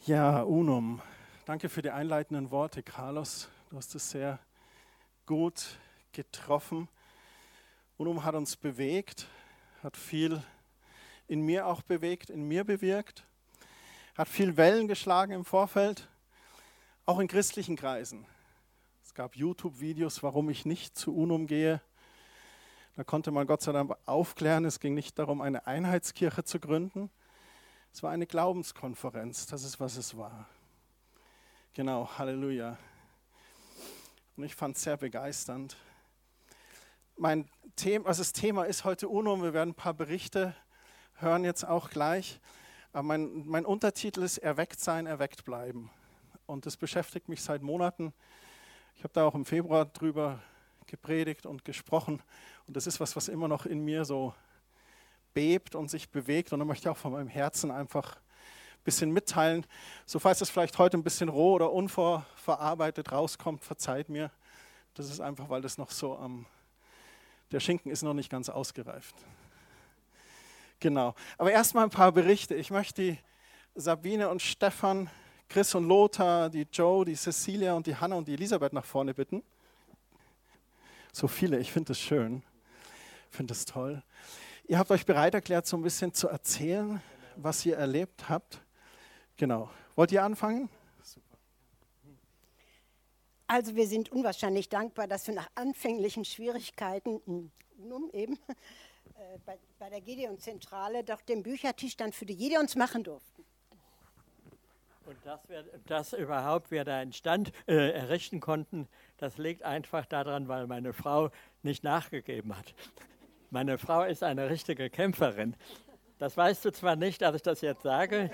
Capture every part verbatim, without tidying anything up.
Ja, Unum. Danke für die einleitenden Worte, Carlos. Du hast es sehr gut getroffen. Unum hat uns bewegt, hat viel in mir auch bewegt, in mir bewirkt, hat viel Wellen geschlagen im Vorfeld, auch in christlichen Kreisen. Es gab YouTube-Videos, warum ich nicht zu Unum gehe. Da konnte man Gott sei Dank aufklären, es ging nicht darum, eine Einheitskirche zu gründen. Es war eine Glaubenskonferenz, das ist, was es war. Genau, Halleluja. Und ich fand es sehr begeisternd. Mein Thema, also das Thema ist heute Unum, wir werden ein paar Berichte hören jetzt auch gleich. Aber mein, mein Untertitel ist Erweckt sein, erweckt bleiben. Und das beschäftigt mich seit Monaten. Ich habe da auch im Februar drüber gepredigt und gesprochen. Und das ist was, was immer noch in mir so bebt und sich bewegt. Und da möchte ich auch von meinem Herzen einfach ein bisschen mitteilen. So falls es vielleicht heute ein bisschen roh oder unverarbeitet rauskommt, verzeiht mir. Das ist einfach, weil das noch so am, ähm, der Schinken ist noch nicht ganz ausgereift. Genau. Aber erstmal ein paar Berichte. Ich möchte die Sabine und Stefan, Chris und Lothar, die Joe, die Cecilia und die Hanna und die Elisabeth nach vorne bitten. So viele, ich finde das schön. Ich finde das toll. Ihr habt euch bereit erklärt, so ein bisschen zu erzählen, was ihr erlebt habt. Genau. Wollt ihr anfangen? Super. Also wir sind unwahrscheinlich dankbar, dass wir nach anfänglichen Schwierigkeiten in Unum eben äh, bei, bei der Gideon-Zentrale doch den Büchertisch dann für die Gideons machen durften. Und dass wir das überhaupt wir da einen Stand äh, errichten konnten, das liegt einfach daran, weil meine Frau nicht nachgegeben hat. Meine Frau ist eine richtige Kämpferin. Das weißt du zwar nicht, dass ich das jetzt sage,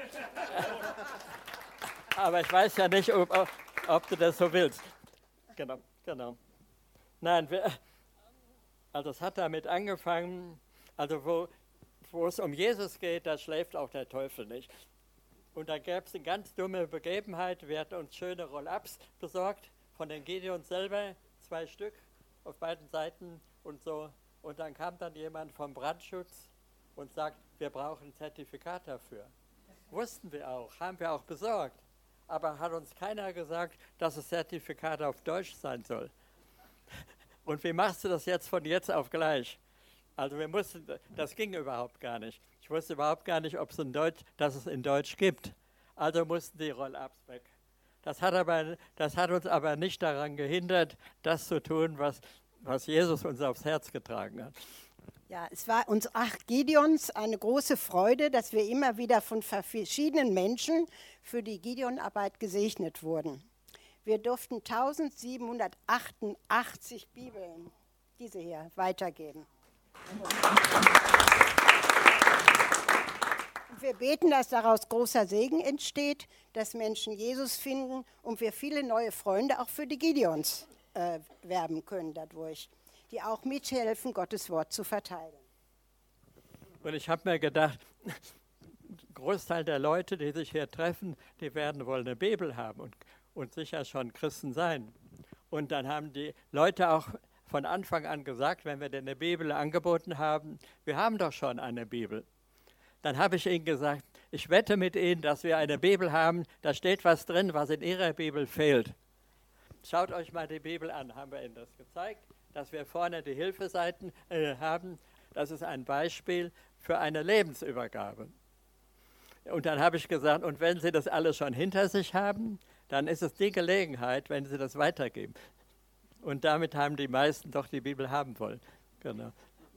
aber ich weiß ja nicht, ob, ob, ob du das so willst. Genau, genau. Nein, wir, also es hat damit angefangen, also wo, wo es um Jesus geht, da schläft auch der Teufel nicht. Und da gab es eine ganz dumme Begebenheit, wir hatten uns schöne Roll-ups besorgt, von den Gideons selber, zwei Stück auf beiden Seiten und so. Und dann kam dann jemand vom Brandschutz und sagt, wir brauchen ein Zertifikat dafür. Wussten wir auch, haben wir auch besorgt. Aber hat uns keiner gesagt, dass das Zertifikat auf Deutsch sein soll. Und wie machst du das jetzt von jetzt auf gleich? Also wir mussten, das ging überhaupt gar nicht. Ich wusste überhaupt gar nicht, ob es in Deutsch, dass es in Deutsch gibt. Also mussten die Roll-ups weg. Das hat, aber, das hat uns aber nicht daran gehindert, das zu tun, was was Jesus uns aufs Herz getragen hat. Ja, es war uns acht Gideons eine große Freude, dass wir immer wieder von verschiedenen Menschen für die Gideon-Arbeit gesegnet wurden. Wir durften eintausendsiebenhundertachtundachtzig Bibeln, diese hier, weitergeben. Und wir beten, dass daraus großer Segen entsteht, dass Menschen Jesus finden und wir viele neue Freunde auch für die Gideons Äh, werben können dadurch, die auch mithelfen, Gottes Wort zu verteilen. Und ich habe mir gedacht, ein Großteil der Leute, die sich hier treffen, die werden wohl eine Bibel haben und, und sicher schon Christen sein. Und dann haben die Leute auch von Anfang an gesagt, wenn wir denen eine Bibel angeboten haben, wir haben doch schon eine Bibel. Dann habe ich ihnen gesagt, ich wette mit Ihnen, dass wir eine Bibel haben, da steht was drin, was in Ihrer Bibel fehlt. Schaut euch mal die Bibel an, haben wir Ihnen das gezeigt, dass wir vorne die Hilfeseiten äh, haben. Das ist ein Beispiel für eine Lebensübergabe. Und dann habe ich gesagt, und wenn Sie das alles schon hinter sich haben, dann ist es die Gelegenheit, wenn Sie das weitergeben. Und damit haben die meisten doch die Bibel haben wollen. Genau.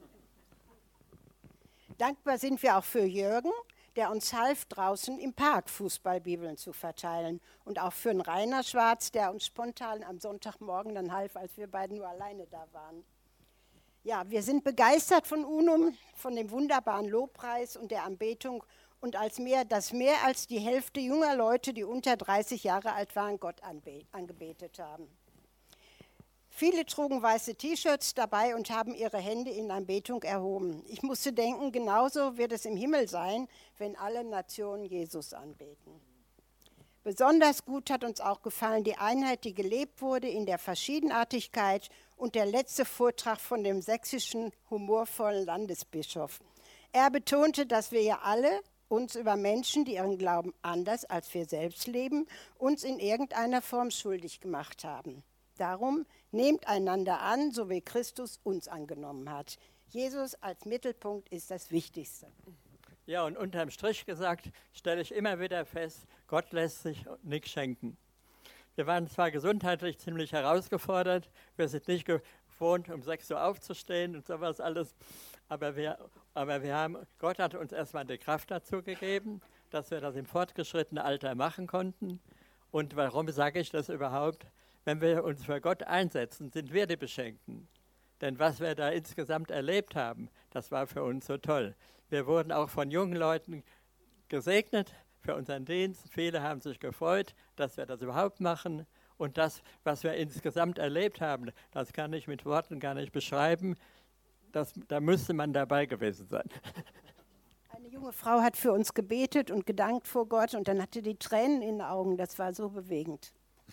Dankbar sind wir auch für Jürgen, der uns half, draußen im Park Fußballbibeln zu verteilen. Und auch für den Rainer Schwarz, der uns spontan am Sonntagmorgen dann half, als wir beide nur alleine da waren. Ja, wir sind begeistert von Unum, von dem wunderbaren Lobpreis und der Anbetung und als mehr, dass mehr als die Hälfte junger Leute, die unter dreißig Jahre alt waren, Gott anbe- angebetet haben. Viele trugen weiße T-Shirts dabei und haben ihre Hände in Anbetung erhoben. Ich musste denken, genauso wird es im Himmel sein, wenn alle Nationen Jesus anbeten. Besonders gut hat uns auch gefallen die Einheit, die gelebt wurde in der Verschiedenartigkeit und der letzte Vortrag von dem sächsischen humorvollen Landesbischof. Er betonte, dass wir ja alle uns über Menschen, die ihren Glauben anders als wir selbst leben, uns in irgendeiner Form schuldig gemacht haben. Darum nehmt einander an, so wie Christus uns angenommen hat. Jesus als Mittelpunkt ist das Wichtigste. Ja, und unterm Strich gesagt, stelle ich immer wieder fest, Gott lässt sich nichts schenken. Wir waren zwar gesundheitlich ziemlich herausgefordert, wir sind nicht gewohnt, um sechs Uhr aufzustehen und sowas alles, aber wir, aber wir haben, Gott hat uns erstmal die Kraft dazu gegeben, dass wir das im fortgeschrittenen Alter machen konnten. Und warum sage ich das überhaupt? Wenn wir uns für Gott einsetzen, sind wir die Beschenkten. Denn was wir da insgesamt erlebt haben, das war für uns so toll. Wir wurden auch von jungen Leuten gesegnet für unseren Dienst. Viele haben sich gefreut, dass wir das überhaupt machen. Und das, was wir insgesamt erlebt haben, das kann ich mit Worten gar nicht beschreiben. Das, da müsste man dabei gewesen sein. Eine junge Frau hat für uns gebetet und gedankt vor Gott und dann hatte die Tränen in den Augen. Das war so bewegend.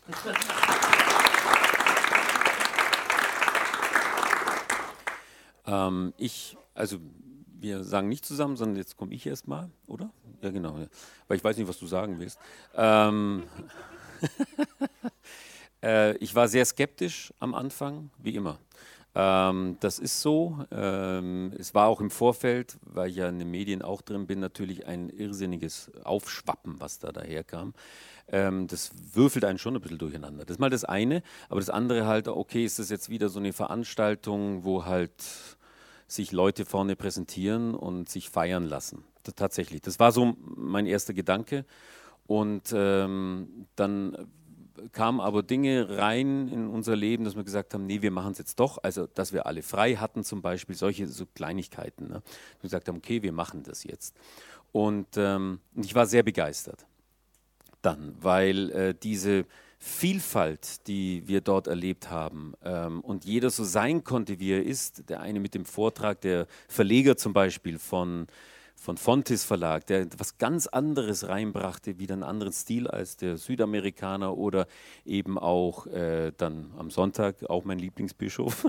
ähm, ich, also wir sagen nicht zusammen, sondern jetzt komme ich erst mal, oder? Ja, genau. Ja. Weil ich weiß nicht, was du sagen willst. Ähm, äh, ich war sehr skeptisch am Anfang, wie immer. Ähm, das ist so. Ähm, es war auch im Vorfeld, weil ich ja in den Medien auch drin bin, natürlich ein irrsinniges Aufschwappen, was da daherkam. Ähm, das würfelt einen schon ein bisschen durcheinander. Das ist mal das eine. Aber das andere halt, okay, ist das jetzt wieder so eine Veranstaltung, wo halt sich Leute vorne präsentieren und sich feiern lassen. Das, tatsächlich. Das war so mein erster Gedanke. Und ähm, dann kamen aber Dinge rein in unser Leben, dass wir gesagt haben, nee, wir machen es jetzt doch. Also, dass wir alle frei hatten zum Beispiel, solche so Kleinigkeiten. Ne? Wir gesagt haben, okay, wir machen das jetzt. Und ähm, ich war sehr begeistert dann, weil äh, diese Vielfalt, die wir dort erlebt haben ähm, und jeder so sein konnte, wie er ist, der eine mit dem Vortrag, der Verleger zum Beispiel von von Fontes Verlag, der was ganz anderes reinbrachte, wieder einen anderen Stil als der Südamerikaner oder eben auch äh, dann am Sonntag, auch mein Lieblingsbischof,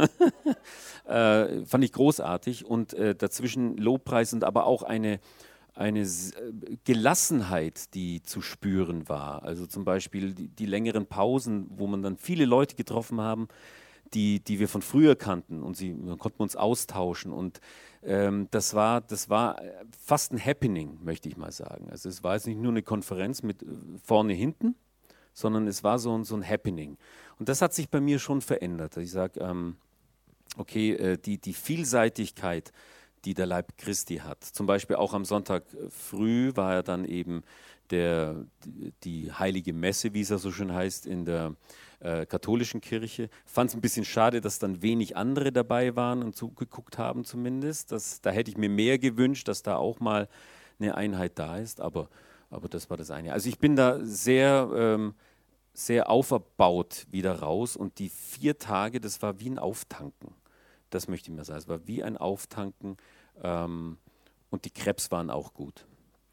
äh, fand ich großartig und äh, dazwischen Lobpreis und aber auch eine, eine Gelassenheit, die zu spüren war. Also zum Beispiel die, die längeren Pausen, wo man dann viele Leute getroffen haben, die, die wir von früher kannten und sie dann konnten wir uns austauschen und ähm, das war, das war fast ein Happening, möchte ich mal sagen. Also es war jetzt nicht nur eine Konferenz mit vorne, hinten, sondern es war so ein, so ein Happening. Und das hat sich bei mir schon verändert. Ich sage, ähm, okay, äh, die, die Vielseitigkeit, die der Leib Christi hat. Zum Beispiel auch am Sonntag früh war ja dann eben der, die, die heilige Messe, wie es ja so schön heißt, in der äh, katholischen Kirche. Fand es ein bisschen schade, dass dann wenig andere dabei waren und zugeguckt haben zumindest. Das, da hätte ich mir mehr gewünscht, dass da auch mal eine Einheit da ist, aber, aber das war das eine. Also ich bin da sehr, ähm, sehr auferbaut wieder raus und die vier Tage, das war wie ein Auftanken. Das möchte ich mir sagen. Es war wie ein Auftanken ähm, und die Crepes waren auch gut.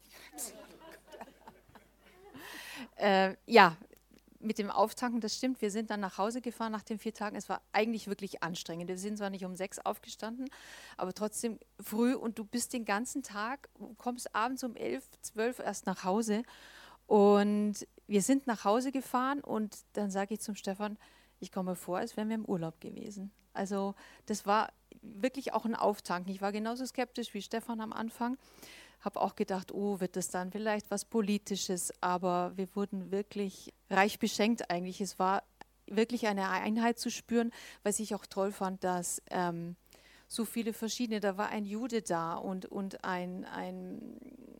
Äh, ja, mit dem Auftanken, das stimmt. Wir sind dann nach Hause gefahren nach den vier Tagen. Es war eigentlich wirklich anstrengend. Wir sind zwar nicht um sechs aufgestanden, aber trotzdem früh und du bist den ganzen Tag, kommst abends um elf, zwölf erst nach Hause und wir sind nach Hause gefahren und dann sage ich zum Stefan, ich komme mir vor, als wären wir im Urlaub gewesen. Also das war wirklich auch ein Auftanken. Ich war genauso skeptisch wie Stefan am Anfang. Habe auch gedacht, oh, wird das dann vielleicht was Politisches, aber wir wurden wirklich reich beschenkt eigentlich. Es war wirklich eine Einheit zu spüren, was ich auch toll fand, dass ähm, so viele verschiedene, da war ein Jude da und, und ein, ein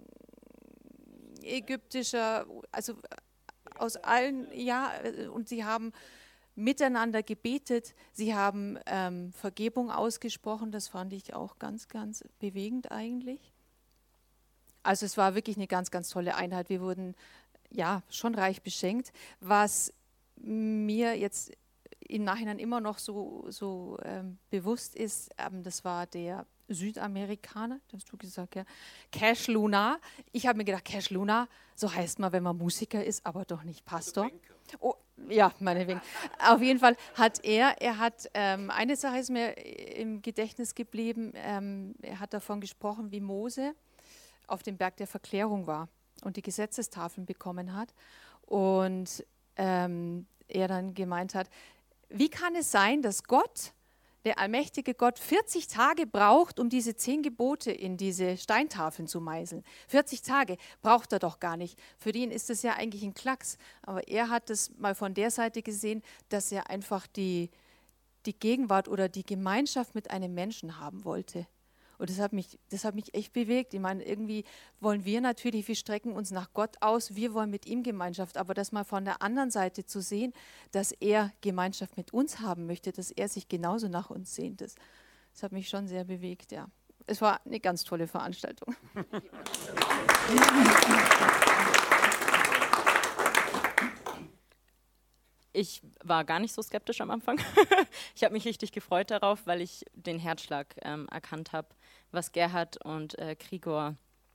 ägyptischer, also aus allen, ja, und sie haben miteinander gebetet, sie haben ähm, Vergebung ausgesprochen, das fand ich auch ganz, ganz bewegend eigentlich. Also es war wirklich eine ganz, ganz tolle Einheit. Wir wurden ja schon reich beschenkt. Was mir jetzt im Nachhinein immer noch so, so ähm, bewusst ist, ähm, das war der Südamerikaner, das hast du gesagt, ja, Cash Luna. Ich habe mir gedacht, Cash Luna, so heißt man, wenn man Musiker ist, aber doch nicht Pastor. Oh, ja, meinetwegen. Auf jeden Fall hat er, er hat, ähm, eine Sache ist mir im Gedächtnis geblieben, ähm, er hat davon gesprochen, wie Mose auf dem Berg der Verklärung war und die Gesetzestafeln bekommen hat. Und ähm, er dann gemeint hat, wie kann es sein, dass Gott, der allmächtige Gott, vierzig Tage braucht, um diese zehn Gebote in diese Steintafeln zu meißeln. vierzig Tage braucht er doch gar nicht. Für ihn ist das ja eigentlich ein Klacks. Aber er hat es mal von der Seite gesehen, dass er einfach die, die Gegenwart oder die Gemeinschaft mit einem Menschen haben wollte. Und das hat mich, das hat mich echt bewegt. Ich meine, irgendwie wollen wir natürlich, wir strecken uns nach Gott aus, wir wollen mit ihm Gemeinschaft, aber das mal von der anderen Seite zu sehen, dass er Gemeinschaft mit uns haben möchte, dass er sich genauso nach uns sehnt, das, das hat mich schon sehr bewegt, ja. Es war eine ganz tolle Veranstaltung. Ich war gar nicht so skeptisch am Anfang. Ich habe mich richtig gefreut darauf, weil ich den Herzschlag ähm, erkannt habe, was Gerhard und äh, Krigor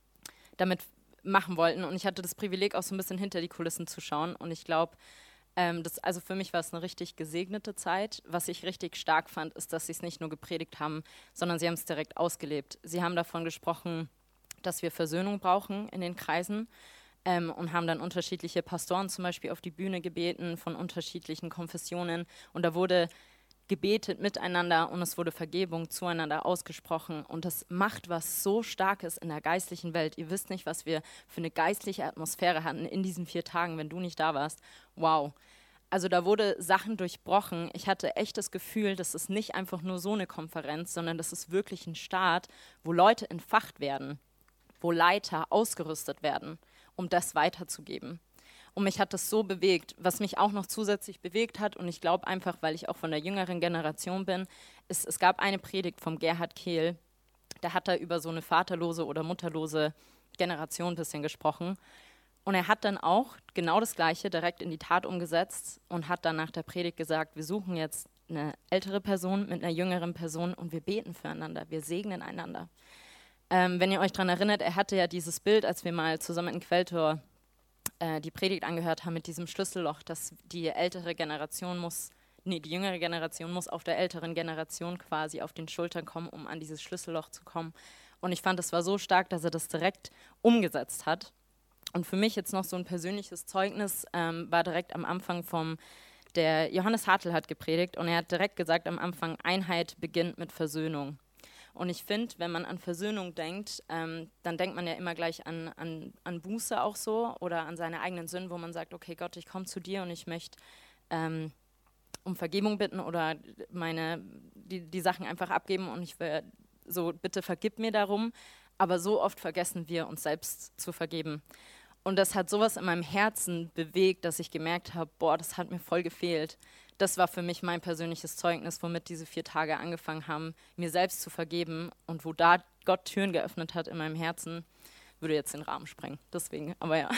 damit machen wollten. Und ich hatte das Privileg, auch so ein bisschen hinter die Kulissen zu schauen. Und ich glaube, ähm, also für mich war es eine richtig gesegnete Zeit. Was ich richtig stark fand, ist, dass sie es nicht nur gepredigt haben, sondern sie haben es direkt ausgelebt. Sie haben davon gesprochen, dass wir Versöhnung brauchen in den Kreisen. Ähm, und haben dann unterschiedliche Pastoren zum Beispiel auf die Bühne gebeten von unterschiedlichen Konfessionen. Und da wurde gebetet miteinander und es wurde Vergebung zueinander ausgesprochen. Und das macht was so Starkes in der geistlichen Welt. Ihr wisst nicht, was wir für eine geistliche Atmosphäre hatten in diesen vier Tagen, wenn du nicht da warst. Wow. Also da wurde Sachen durchbrochen. Ich hatte echt das Gefühl, das ist nicht einfach nur so eine Konferenz, sondern das ist wirklich ein Start, wo Leute entfacht werden, wo Leiter ausgerüstet werden, um das weiterzugeben. Und mich hat das so bewegt. Was mich auch noch zusätzlich bewegt hat, und ich glaube einfach, weil ich auch von der jüngeren Generation bin, ist, es gab eine Predigt vom Gerhard Kehl, da hat er über so eine vaterlose oder mutterlose Generation ein bisschen gesprochen. Und er hat dann auch genau das Gleiche direkt in die Tat umgesetzt und hat dann nach der Predigt gesagt, wir suchen jetzt eine ältere Person mit einer jüngeren Person und wir beten füreinander, wir segnen einander. Ähm, wenn ihr euch daran erinnert, er hatte ja dieses Bild, als wir mal zusammen in Quelltor äh, die Predigt angehört haben mit diesem Schlüsselloch, dass die ältere Generation muss, nee, die jüngere Generation muss auf der älteren Generation quasi auf den Schultern kommen, um an dieses Schlüsselloch zu kommen. Und ich fand, das war so stark, dass er das direkt umgesetzt hat. Und für mich jetzt noch so ein persönliches Zeugnis ähm, war direkt am Anfang vom, der Johannes Hartl hat gepredigt und er hat direkt gesagt am Anfang, Einheit beginnt mit Versöhnung. Und ich finde, wenn man an Versöhnung denkt, ähm, dann denkt man ja immer gleich an, an, an Buße auch so oder an seine eigenen Sünden, wo man sagt, okay Gott, ich komme zu dir und ich möchte ähm, um Vergebung bitten oder meine, die, die Sachen einfach abgeben und ich will so, bitte vergib mir darum. Aber so oft vergessen wir, uns selbst zu vergeben. Und das hat sowas in meinem Herzen bewegt, dass ich gemerkt habe, boah, das hat mir voll gefehlt. Das war für mich mein persönliches Zeugnis, womit diese vier Tage angefangen haben, mir selbst zu vergeben. Und wo da Gott Türen geöffnet hat in meinem Herzen, würde jetzt den Rahmen sprengen. Deswegen, aber ja.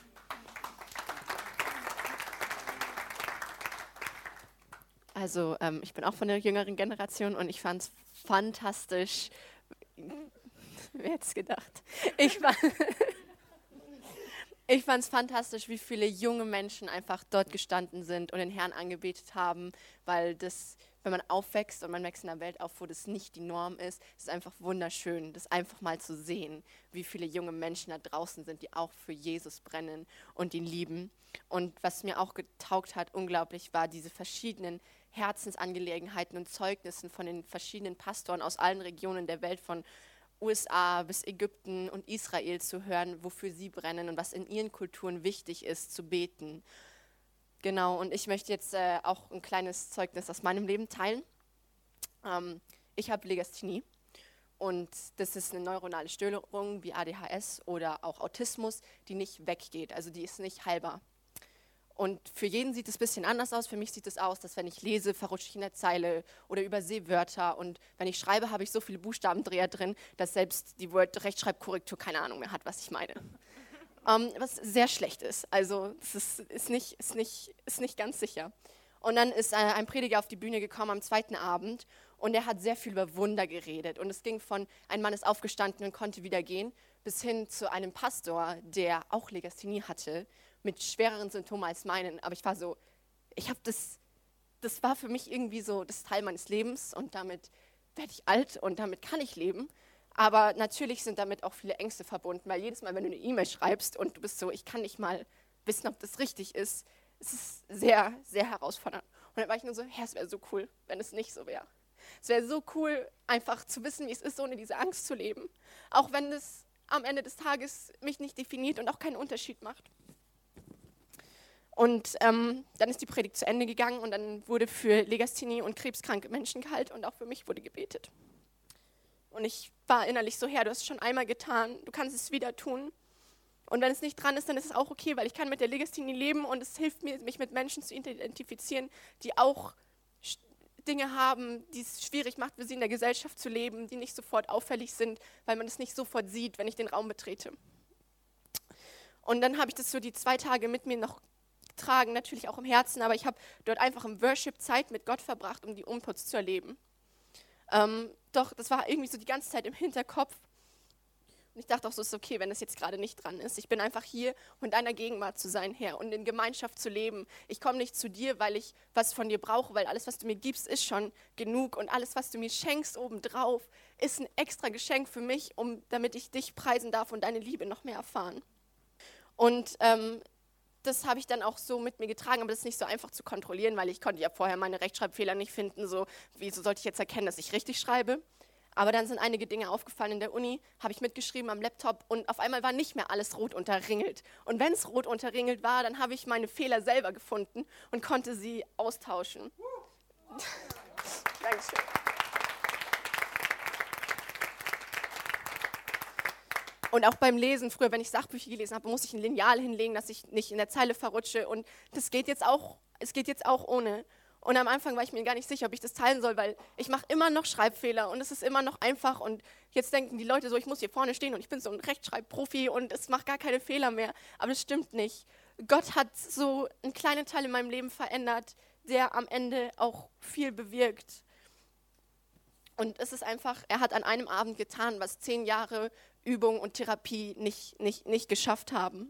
Also ähm, ich bin auch von der jüngeren Generation und ich fand es fantastisch. Wer hätte es gedacht? Ich fand Ich fand es fantastisch, wie viele junge Menschen einfach dort gestanden sind und den Herrn angebetet haben, weil das, wenn man aufwächst und man wächst in einer Welt auf, wo das nicht die Norm ist, ist es einfach wunderschön, das einfach mal zu sehen, wie viele junge Menschen da draußen sind, die auch für Jesus brennen und ihn lieben. Und was mir auch getaugt hat, unglaublich, war diese verschiedenen Herzensangelegenheiten und Zeugnissen von den verschiedenen Pastoren aus allen Regionen der Welt, von U S A bis Ägypten und Israel zu hören, wofür sie brennen und was in ihren Kulturen wichtig ist, zu beten. Genau, und ich möchte jetzt äh, auch ein kleines Zeugnis aus meinem Leben teilen. Ähm, ich habe Legasthenie und das ist eine neuronale Störung wie A D H S oder auch Autismus, die nicht weggeht, also die ist nicht heilbar. Und für jeden sieht es ein bisschen anders aus. Für mich sieht es aus, dass wenn ich lese, verrutsche ich in der Zeile oder übersehe Wörter. Und wenn ich schreibe, habe ich so viele Buchstabendreher drin, dass selbst die Word-Rechtschreibkorrektur keine Ahnung mehr hat, was ich meine. um, was sehr schlecht ist. Also es ist, ist, nicht, ist, nicht, ist nicht ganz sicher. Und dann ist äh, ein Prediger auf die Bühne gekommen am zweiten Abend und er hat sehr viel über Wunder geredet. Und es ging von, ein Mann ist aufgestanden und konnte wieder gehen, bis hin zu einem Pastor, der auch Legasthenie hatte, mit schwereren Symptomen als meinen, aber ich war so, ich habe das, das war für mich irgendwie so das Teil meines Lebens und damit werde ich alt und damit kann ich leben, Aber natürlich sind damit auch viele Ängste verbunden, weil jedes Mal, wenn du eine E-Mail schreibst und du bist so, ich kann nicht mal wissen, ob das richtig ist, es ist sehr, sehr herausfordernd. Und dann war ich nur so, ja, es wäre so cool, wenn es nicht so wäre. Es wäre so cool, einfach zu wissen, wie es ist, ohne diese Angst zu leben. Auch wenn es am Ende des Tages mich nicht definiert und auch keinen Unterschied macht. Und ähm, dann ist die Predigt zu Ende gegangen und dann wurde für Legasthenie und krebskranke Menschen gehalten und auch für mich wurde gebetet. Und ich war innerlich so, Herr, du hast es schon einmal getan, du kannst es wieder tun. Und wenn es nicht dran ist, dann ist es auch okay, weil ich kann mit der Legasthenie leben und es hilft mir, mich mit Menschen zu identifizieren, die auch Dinge haben, die es schwierig macht, für sie in der Gesellschaft zu leben, die nicht sofort auffällig sind, weil man es nicht sofort sieht, wenn ich den Raum betrete. Und dann habe ich das so die zwei Tage mit mir noch getragen, natürlich auch im Herzen, aber ich habe dort einfach im Worship Zeit mit Gott verbracht, um die Umputs zu erleben. Ähm, doch, das war irgendwie so die ganze Zeit im Hinterkopf. Und ich dachte auch so, es ist okay, wenn das jetzt gerade nicht dran ist. Ich bin einfach hier, um in deiner Gegenwart zu sein, Herr, und in Gemeinschaft zu leben. Ich komme nicht zu dir, weil ich was von dir brauche, weil alles, was du mir gibst, ist schon genug. Und alles, was du mir schenkst obendrauf, ist ein extra Geschenk für mich, um, damit ich dich preisen darf und deine Liebe noch mehr erfahren. Und ähm, das habe ich dann auch so mit mir getragen, aber das ist nicht so einfach zu kontrollieren, weil ich konnte ja vorher meine Rechtschreibfehler nicht finden. So, wieso sollte ich jetzt erkennen, dass ich richtig schreibe? Aber dann sind einige Dinge aufgefallen in der Uni, habe ich mitgeschrieben am Laptop und auf einmal war nicht mehr alles rot unterringelt. Und wenn es rot unterringelt war, dann habe ich meine Fehler selber gefunden und konnte sie austauschen. Dankeschön. Und auch beim Lesen, früher, wenn ich Sachbücher gelesen habe, musste ich ein Lineal hinlegen, dass ich nicht in der Zeile verrutsche. Und das geht jetzt auch, es geht jetzt auch ohne. Und am Anfang war ich mir gar nicht sicher, ob ich das teilen soll, weil ich mache immer noch Schreibfehler und es ist immer noch einfach. Und jetzt denken die Leute so, ich muss hier vorne stehen und ich bin so ein Rechtschreibprofi und es macht gar keine Fehler mehr. Aber das stimmt nicht. Gott hat so einen kleinen Teil in meinem Leben verändert, der am Ende auch viel bewirkt. Und es ist einfach, er hat an einem Abend getan, was zehn Jahre Übung und Therapie nicht, nicht, nicht geschafft haben.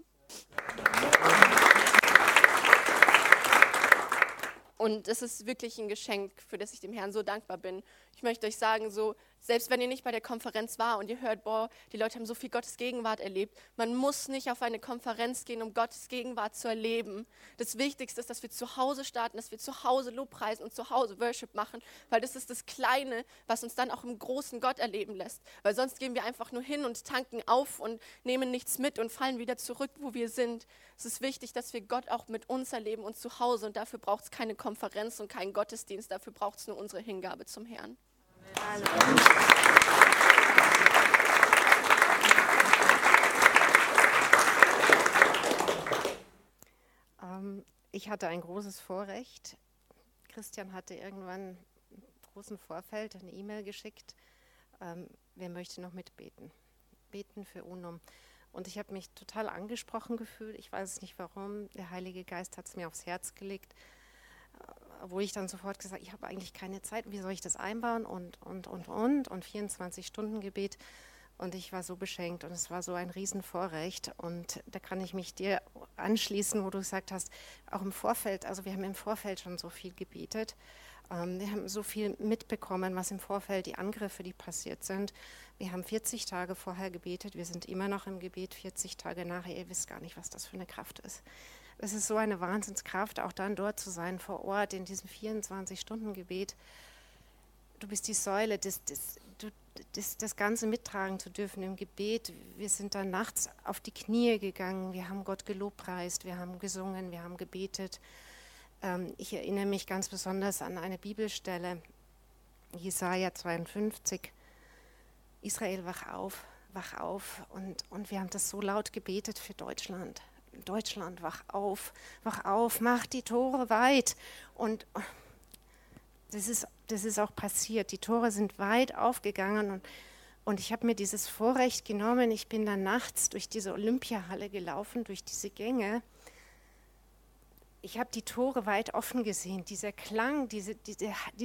Und es ist wirklich ein Geschenk, für das ich dem Herrn so dankbar bin. Ich möchte euch sagen, so, selbst wenn ihr nicht bei der Konferenz war und ihr hört, boah, die Leute haben so viel Gottes Gegenwart erlebt, man muss nicht auf eine Konferenz gehen, um Gottes Gegenwart zu erleben. Das Wichtigste ist, dass wir zu Hause starten, dass wir zu Hause Lobpreisen und zu Hause Worship machen, weil das ist das Kleine, was uns dann auch im großen Gott erleben lässt. Weil sonst gehen wir einfach nur hin und tanken auf und nehmen nichts mit und fallen wieder zurück, wo wir sind. Es ist wichtig, dass wir Gott auch mit uns erleben und zu Hause, und dafür braucht es keine Konferenz und keinen Gottesdienst, dafür braucht es nur unsere Hingabe zum Herrn. Ähm, ich hatte ein großes Vorrecht. Christian hatte irgendwann im großen Vorfeld eine E-Mail geschickt. Ähm, wer möchte noch mitbeten? Beten für UNUM. Und ich habe mich total angesprochen gefühlt. Ich weiß nicht warum. Der Heilige Geist hat es mir aufs Herz gelegt. Wo ich dann sofort gesagt habe, ich habe eigentlich keine Zeit, wie soll ich das einbauen und, und, und, und, und vierundzwanzig Stunden Gebet. Und ich war so beschenkt und es war so ein Riesenvorrecht. Und da kann ich mich dir anschließen, wo du gesagt hast, auch im Vorfeld, also wir haben im Vorfeld schon so viel gebetet. Ähm, wir haben so viel mitbekommen, was im Vorfeld, die Angriffe, die passiert sind. Wir haben vierzig Tage vorher gebetet, wir sind immer noch im Gebet, vierzig Tage nachher, ihr wisst gar nicht, was das für eine Kraft ist. Es ist so eine Wahnsinnskraft, auch dann dort zu sein, vor Ort, in diesem vierundzwanzig-Stunden-Gebet. Du bist die Säule, das, das, du, das, das Ganze mittragen zu dürfen im Gebet. Wir sind dann nachts auf die Knie gegangen, wir haben Gott gelobpreist, wir haben gesungen, wir haben gebetet. Ähm, ich erinnere mich ganz besonders an eine Bibelstelle, Jesaja zweiundfünfzig. Israel, wach auf, wach auf. Und, und wir haben das so laut gebetet für Deutschland. Deutschland, wach auf, wach auf, mach die Tore weit. Und das ist, das ist auch passiert. Die Tore sind weit aufgegangen und, und ich habe mir dieses Vorrecht genommen. Ich bin dann nachts durch diese Olympiahalle gelaufen, durch diese Gänge. Ich habe die Tore weit offen gesehen. Dieser Klang, diese, diese, diese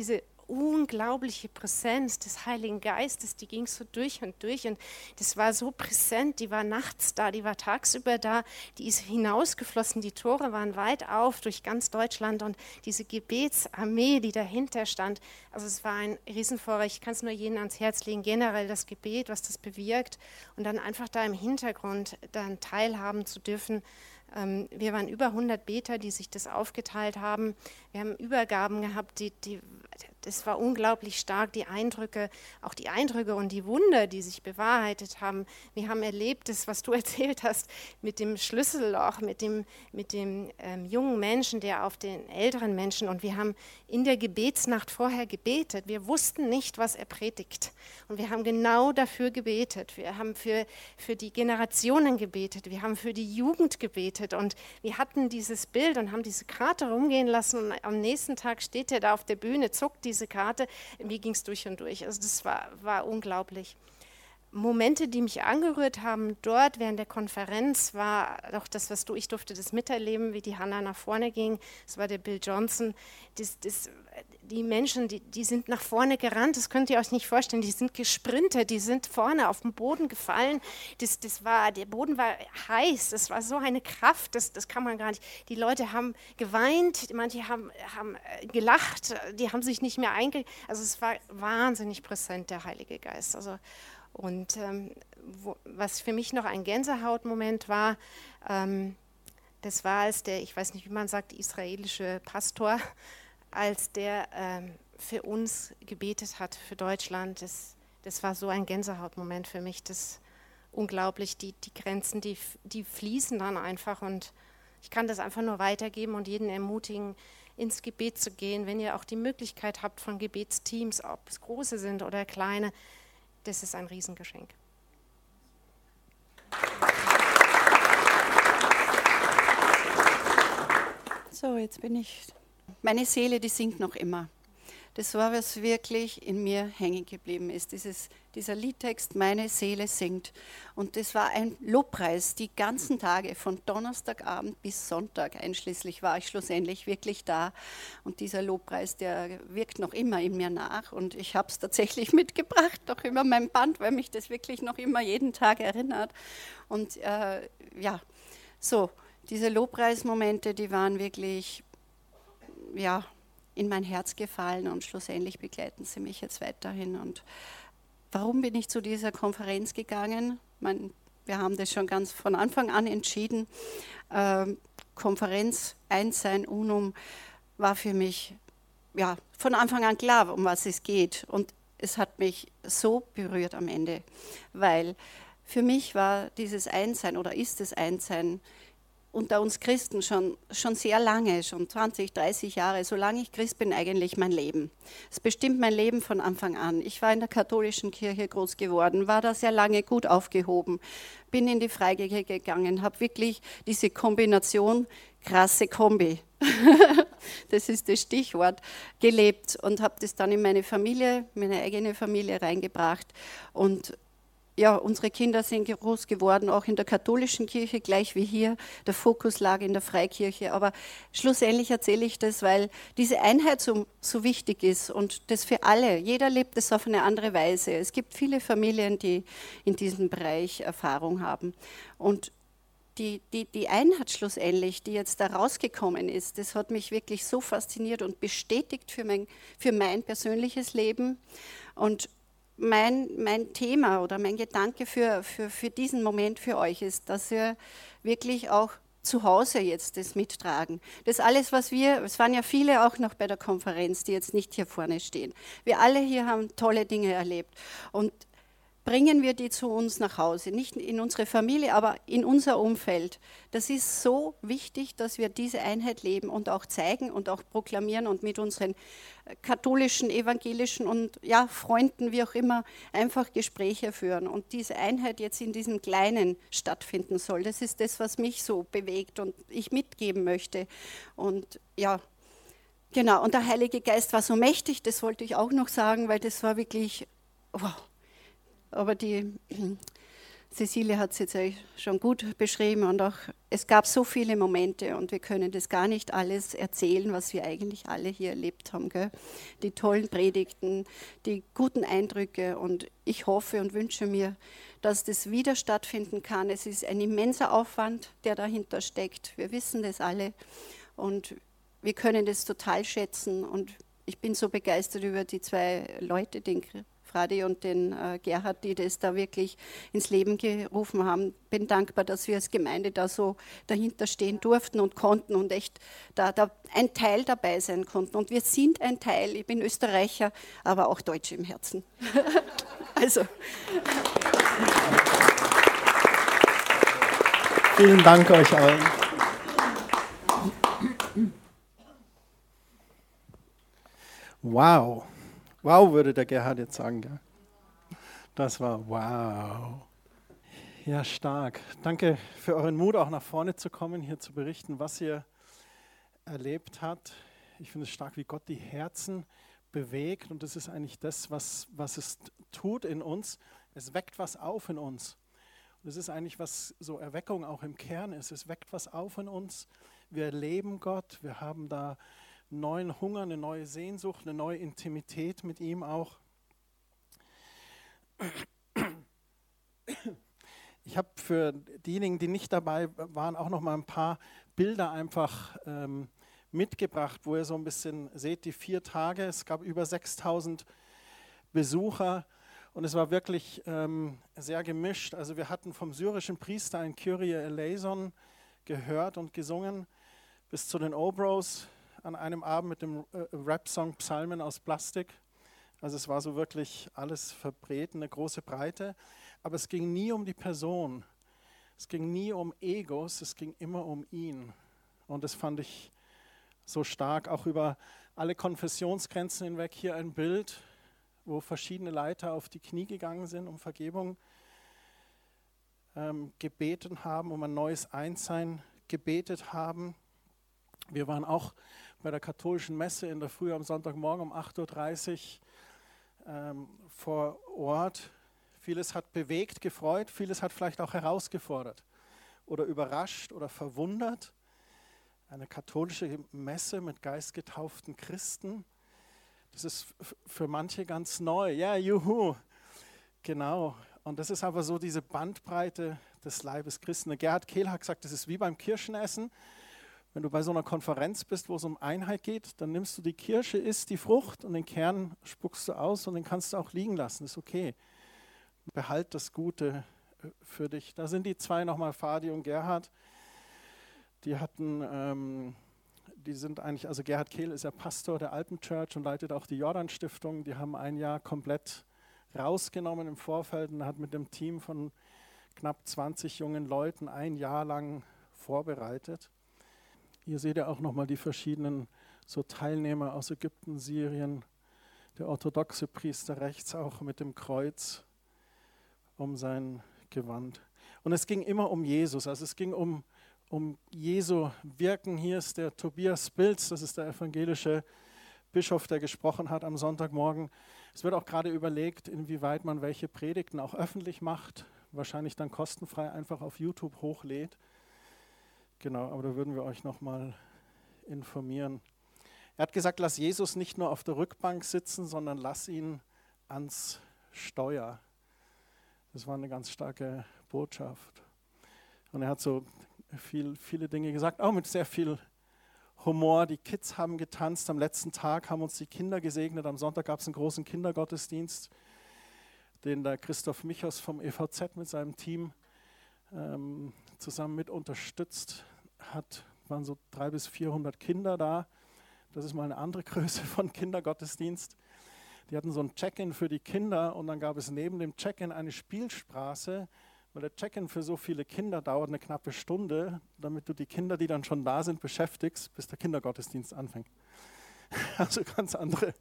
unglaubliche Präsenz des Heiligen Geistes, die ging so durch und durch und das war so präsent, die war nachts da, die war tagsüber da, die ist hinausgeflossen, die Tore waren weit auf durch ganz Deutschland und diese Gebetsarmee, die dahinter stand, also es war ein Riesenvorrecht, ich kann es nur jedem ans Herz legen, generell das Gebet, was das bewirkt und dann einfach da im Hintergrund dann teilhaben zu dürfen. Wir waren über hundert Beter, die sich das aufgeteilt haben. Wir haben Übergaben gehabt, die, die, das war unglaublich stark, die Eindrücke, auch die Eindrücke und die Wunder, die sich bewahrheitet haben. Wir haben erlebt, das, was du erzählt hast, mit dem Schlüsselloch, mit dem, mit dem ähm, jungen Menschen, der auf den älteren Menschen, und wir haben in der Gebetsnacht vorher gebetet. Wir wussten nicht, was er predigt. Und wir haben genau dafür gebetet. Wir haben für, für die Generationen gebetet. Wir haben für die Jugend gebetet. Und wir hatten dieses Bild und haben diese Karte rumgehen lassen. Und am nächsten Tag steht er da auf der Bühne, zuckt diese Karte. Mir ging es durch und durch. Also das war, war unglaublich. Momente, die mich angerührt haben dort während der Konferenz, war auch das, was du, ich durfte das miterleben, wie die Hannah nach vorne ging. Das war der Bill Johnson. Das, das, die Menschen, die, die sind nach vorne gerannt, das könnt ihr euch nicht vorstellen. Die sind gesprintet, die sind vorne auf den Boden gefallen. Das, das war, der Boden war heiß, das war so eine Kraft, das, das kann man gar nicht. Die Leute haben geweint, manche haben, haben gelacht, die haben sich nicht mehr einge... Also es war wahnsinnig präsent, der Heilige Geist. Also Und ähm, wo, was für mich noch ein Gänsehautmoment war, ähm, das war, als der, ich weiß nicht, wie man sagt, israelische Pastor, als der ähm, für uns gebetet hat, für Deutschland. Das, das war so ein Gänsehautmoment für mich, das unglaublich, die, die Grenzen, die, die fließen dann einfach und ich kann das einfach nur weitergeben und jeden ermutigen, ins Gebet zu gehen, wenn ihr auch die Möglichkeit habt von Gebetsteams, ob es große sind oder kleine. Das ist ein Riesengeschenk. So, jetzt bin ich. Meine Seele, die singt noch immer. Das war, was wirklich in mir hängen geblieben ist. Dieses, dieser Liedtext, meine Seele singt. Und das war ein Lobpreis, die ganzen Tage, von Donnerstagabend bis Sonntag einschließlich war ich schlussendlich wirklich da. Und dieser Lobpreis, der wirkt noch immer in mir nach. Und ich habe es tatsächlich mitgebracht, auch über mein Band, weil mich das wirklich noch immer jeden Tag erinnert. Und äh, ja, so, diese Lobpreismomente, die waren wirklich, ja, in mein Herz gefallen und schlussendlich begleiten sie mich jetzt weiterhin. Und warum bin ich zu dieser Konferenz gegangen? Man, wir haben das schon ganz von Anfang an entschieden. Ähm, Konferenz Einssein Unum war für mich ja, von Anfang an klar, um was es geht. Und es hat mich so berührt am Ende, weil für mich war dieses Einssein oder ist das Einssein unter uns Christen schon, schon sehr lange, schon zwanzig, dreißig Jahre, solange ich Christ bin, eigentlich mein Leben. Es bestimmt mein Leben von Anfang an. Ich war in der katholischen Kirche groß geworden, war da sehr lange gut aufgehoben, bin in die Freikirche gegangen, habe wirklich diese Kombination, krasse Kombi, das ist das Stichwort, gelebt und habe das dann in meine Familie, meine eigene Familie reingebracht und ja, unsere Kinder sind groß geworden, auch in der katholischen Kirche, gleich wie hier. Der Fokus lag in der Freikirche. Aber schlussendlich erzähle ich das, weil diese Einheit so, so wichtig ist und das für alle. Jeder lebt es auf eine andere Weise. Es gibt viele Familien, die in diesem Bereich Erfahrung haben. Und die, die, die Einheit schlussendlich, die jetzt da rausgekommen ist, das hat mich wirklich so fasziniert und bestätigt für mein, für mein persönliches Leben. Und Mein, mein Thema oder mein Gedanke für, für, für diesen Moment für euch ist, dass wir wirklich auch zu Hause jetzt das mittragen. Das alles, was wir, es waren ja viele auch noch bei der Konferenz, die jetzt nicht hier vorne stehen. Wir alle hier haben tolle Dinge erlebt und bringen wir die zu uns nach Hause, nicht in unsere Familie, aber in unser Umfeld. Das ist so wichtig, dass wir diese Einheit leben und auch zeigen und auch proklamieren und mit unseren katholischen, evangelischen und ja, Freunden, wie auch immer, einfach Gespräche führen. Und diese Einheit jetzt in diesem Kleinen stattfinden soll. Das ist das, was mich so bewegt und ich mitgeben möchte. Und ja, genau. Und der Heilige Geist war so mächtig, das wollte ich auch noch sagen, weil das war wirklich, wow. Aber die Cecilia hat es jetzt schon gut beschrieben und auch es gab so viele Momente und wir können das gar nicht alles erzählen, was wir eigentlich alle hier erlebt haben. Gell? Die tollen Predigten, die guten Eindrücke und ich hoffe und wünsche mir, dass das wieder stattfinden kann. Es ist ein immenser Aufwand, der dahinter steckt. Wir wissen das alle und wir können das total schätzen und ich bin so begeistert über die zwei Leute, den Fradi und den äh, Gerhard, die das da wirklich ins Leben gerufen haben. Bin dankbar, dass wir als Gemeinde da so dahinter stehen durften und konnten und echt da, da ein Teil dabei sein konnten. Und wir sind ein Teil. Ich bin Österreicher, aber auch Deutsche im Herzen. Also. Vielen Dank euch allen. Wow. Wow, würde der Gerhard jetzt sagen. Gell? Das war wow. Ja, stark. Danke für euren Mut, auch nach vorne zu kommen, hier zu berichten, was ihr erlebt habt. Ich finde es stark, wie Gott die Herzen bewegt. Und das ist eigentlich das, was, was es tut in uns. Es weckt was auf in uns. Und das ist eigentlich, was so Erweckung auch im Kern ist. Es weckt was auf in uns. Wir erleben Gott. Wir haben da neuen Hunger, eine neue Sehnsucht, eine neue Intimität mit ihm auch. Ich habe für diejenigen, die nicht dabei waren, auch noch mal ein paar Bilder einfach ähm, mitgebracht, wo ihr so ein bisschen seht, die vier Tage, es gab über sechstausend Besucher und es war wirklich ähm, sehr gemischt. Also wir hatten vom syrischen Priester ein Kyrie eleison gehört und gesungen, bis zu den Obros an einem Abend mit dem äh, Rap-Song Psalmen aus Plastik. Also es war so wirklich alles verbreten, eine große Breite. Aber es ging nie um die Person. Es ging nie um Egos, es ging immer um ihn. Und das fand ich so stark, auch über alle Konfessionsgrenzen hinweg. Hier ein Bild, wo verschiedene Leiter auf die Knie gegangen sind, um Vergebung ähm, gebeten haben, um ein neues Einssein gebetet haben. Wir waren auch bei der katholischen Messe in der Früh am Sonntagmorgen um acht Uhr dreißig ähm, vor Ort. Vieles hat bewegt, gefreut, vieles hat vielleicht auch herausgefordert oder überrascht oder verwundert. Eine katholische Messe mit geistgetauften Christen, das ist f- für manche ganz neu. Ja, juhu, genau. Und das ist aber so diese Bandbreite des Leibes Christi. Gerhard Kehl hat gesagt, das ist wie beim Kirschenessen. Wenn du bei so einer Konferenz bist, wo es um Einheit geht, dann nimmst du die Kirsche, isst die Frucht und den Kern spuckst du aus und den kannst du auch liegen lassen. Das ist okay. Behalt das Gute für dich. Da sind die zwei nochmal, Fadi und Gerhard. Die hatten, ähm, die sind eigentlich, also Gerhard Kehl ist ja Pastor der Alpenchurch und leitet auch die Jordan-Stiftung. Die haben ein Jahr komplett rausgenommen im Vorfeld und hat mit dem Team von knapp zwanzig jungen Leuten ein Jahr lang vorbereitet. Hier seht ihr auch nochmal die verschiedenen so Teilnehmer aus Ägypten, Syrien, der orthodoxe Priester rechts auch mit dem Kreuz um sein Gewand. Und es ging immer um Jesus, also es ging um, um Jesu Wirken. Hier ist der Tobias Bilz, das ist der evangelische Bischof, der gesprochen hat am Sonntagmorgen. Es wird auch gerade überlegt, inwieweit man welche Predigten auch öffentlich macht, wahrscheinlich dann kostenfrei einfach auf YouTube hochlädt. Genau, aber da würden wir euch nochmal informieren. Er hat gesagt, lass Jesus nicht nur auf der Rückbank sitzen, sondern lass ihn ans Steuer. Das war eine ganz starke Botschaft. Und er hat so viel, viele Dinge gesagt, auch mit sehr viel Humor. Die Kids haben getanzt, am letzten Tag haben uns die Kinder gesegnet. Am Sonntag gab es einen großen Kindergottesdienst, den der Christoph Michos vom E V Z mit seinem Team ähm, zusammen mit unterstützt hat. Waren so dreihundert bis vierhundert Kinder da. Das ist mal eine andere Größe von Kindergottesdienst. Die hatten so ein Check-in für die Kinder und dann gab es neben dem Check-in eine Spielstraße, weil der Check-in für so viele Kinder dauert eine knappe Stunde, damit du die Kinder, die dann schon da sind, beschäftigst, bis der Kindergottesdienst anfängt. Also ganz andere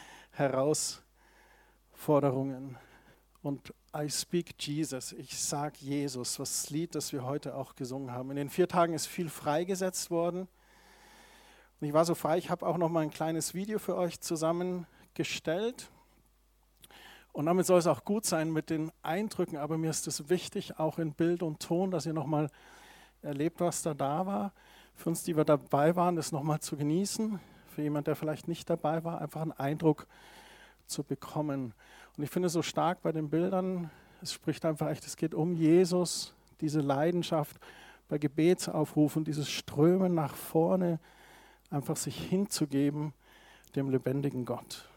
Herausforderungen. Und I speak Jesus, ich sage Jesus, das Lied, das wir heute auch gesungen haben. In den vier Tagen ist viel freigesetzt worden. Und ich war so frei, ich habe auch noch mal ein kleines Video für euch zusammengestellt. Und damit soll es auch gut sein mit den Eindrücken, aber mir ist es wichtig, auch in Bild und Ton, dass ihr noch mal erlebt, was da da war. Für uns, die wir dabei waren, das nochmal zu genießen. Für jemanden, der vielleicht nicht dabei war, einfach einen Eindruck zu bekommen. Und ich finde es so stark bei den Bildern, es spricht einfach echt, es geht um Jesus, diese Leidenschaft bei Gebetsaufrufen, dieses Strömen nach vorne, einfach sich hinzugeben dem lebendigen Gott.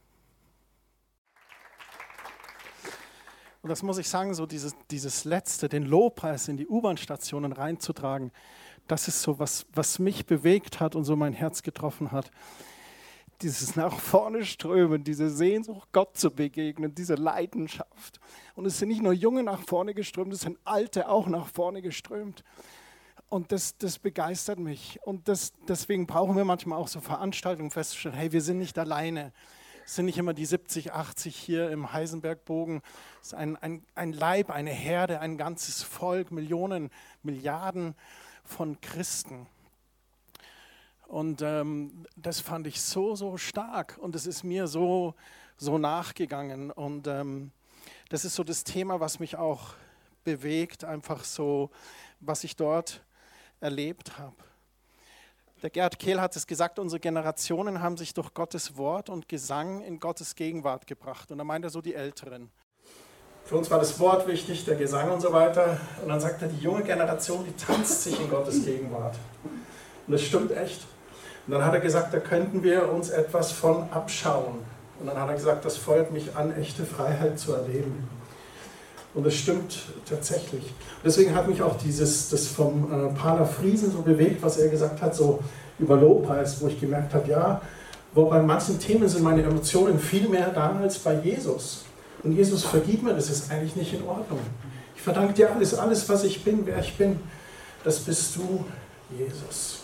Und das muss ich sagen, so dieses, dieses Letzte, den Lobpreis in die U-Bahn-Stationen reinzutragen, das ist so, was, was mich bewegt hat und so mein Herz getroffen hat. Dieses nach vorne strömen, diese Sehnsucht, Gott zu begegnen, diese Leidenschaft. Und es sind nicht nur Junge nach vorne geströmt, es sind Alte auch nach vorne geströmt. Und das, das begeistert mich. Und das, deswegen brauchen wir manchmal auch so Veranstaltungen, festzustellen, hey, wir sind nicht alleine. Es sind nicht immer die siebzig, achtzig hier im Heisenbergbogen. Es ist ein, ein, ein Leib, eine Herde, ein ganzes Volk, Millionen, Milliarden von Christen. Und ähm, das fand ich so, so stark. Und es ist mir so, so nachgegangen. Und ähm, das ist so das Thema, was mich auch bewegt, einfach so, was ich dort erlebt habe. Der Gerhard Kehl hat es gesagt, unsere Generationen haben sich durch Gottes Wort und Gesang in Gottes Gegenwart gebracht. Und da meint er so die Älteren. Für uns war das Wort wichtig, der Gesang und so weiter. Und dann sagt er, die junge Generation, die tanzt sich in Gottes Gegenwart. Und das stimmt echt. Und dann hat er gesagt, da könnten wir uns etwas von abschauen. Und dann hat er gesagt, das feuert mich an, echte Freiheit zu erleben. Und das stimmt tatsächlich. Und deswegen hat mich auch dieses, das vom äh, Pater Friesen so bewegt, was er gesagt hat, so über Lobpreis, wo ich gemerkt habe, ja, wo bei manchen Themen sind meine Emotionen viel mehr da als bei Jesus. Und Jesus, vergib mir, das ist eigentlich nicht in Ordnung. Ich verdanke dir alles, alles, was ich bin, wer ich bin, das bist du, Jesus.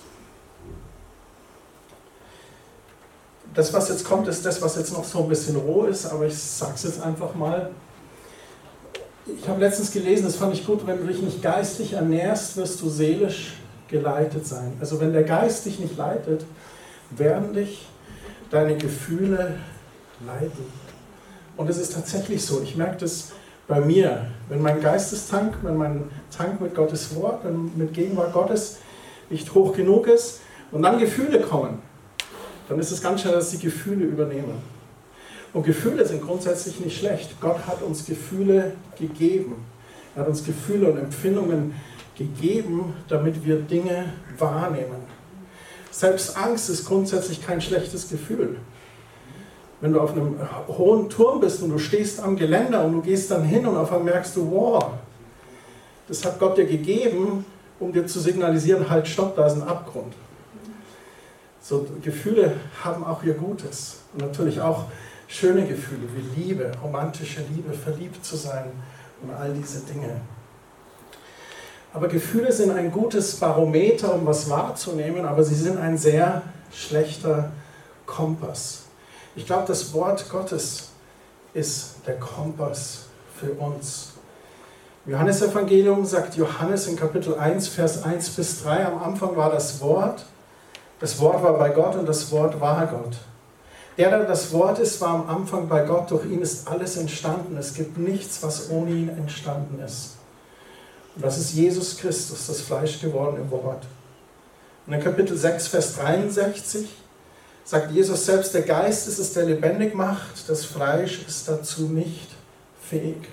Das, was jetzt kommt, ist das, was jetzt noch so ein bisschen roh ist, aber ich sage es jetzt einfach mal. Ich habe letztens gelesen, das fand ich gut, wenn du dich nicht geistlich ernährst, wirst du seelisch geleitet sein. Also wenn der Geist dich nicht leitet, werden dich deine Gefühle leiten. Und es ist tatsächlich so, ich merke das bei mir, wenn mein Geistestank, wenn mein Tank mit Gottes Wort, mit Gegenwart Gottes nicht hoch genug ist und dann Gefühle kommen, dann ist es ganz schnell, dass die Gefühle übernehmen. Und Gefühle sind grundsätzlich nicht schlecht. Gott hat uns Gefühle gegeben. Er hat uns Gefühle und Empfindungen gegeben, damit wir Dinge wahrnehmen. Selbst Angst ist grundsätzlich kein schlechtes Gefühl. Wenn du auf einem hohen Turm bist und du stehst am Geländer und du gehst dann hin und auf einmal merkst du, wow, das hat Gott dir gegeben, um dir zu signalisieren, halt, stopp, da ist ein Abgrund. So, Gefühle haben auch ihr Gutes. Und natürlich auch schöne Gefühle wie Liebe, romantische Liebe, verliebt zu sein und all diese Dinge. Aber Gefühle sind ein gutes Barometer, um was wahrzunehmen, aber sie sind ein sehr schlechter Kompass. Ich glaube, das Wort Gottes ist der Kompass für uns. Im Johannesevangelium sagt Johannes in Kapitel eins, Vers eins bis drei, am Anfang war das Wort, das Wort war bei Gott und das Wort war Gott. Der, der das Wort ist, war am Anfang bei Gott, durch ihn ist alles entstanden. Es gibt nichts, was ohne ihn entstanden ist. Und das ist Jesus Christus, das Fleisch gewordene Wort. Und in Kapitel sechs, Vers dreiundsechzig sagt Jesus selbst, der Geist ist es, der lebendig macht, das Fleisch ist dazu nicht fähig.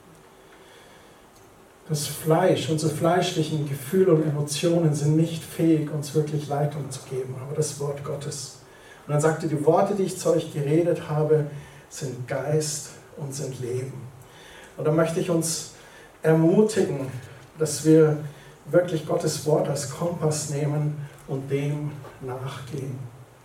Das Fleisch, unsere fleischlichen Gefühle und Emotionen sind nicht fähig, uns wirklich Leitung zu geben, aber das Wort Gottes. Und dann sagte, die Worte, die ich zu euch geredet habe, sind Geist und sind Leben. Und da möchte ich uns ermutigen, dass wir wirklich Gottes Wort als Kompass nehmen und dem nachgehen.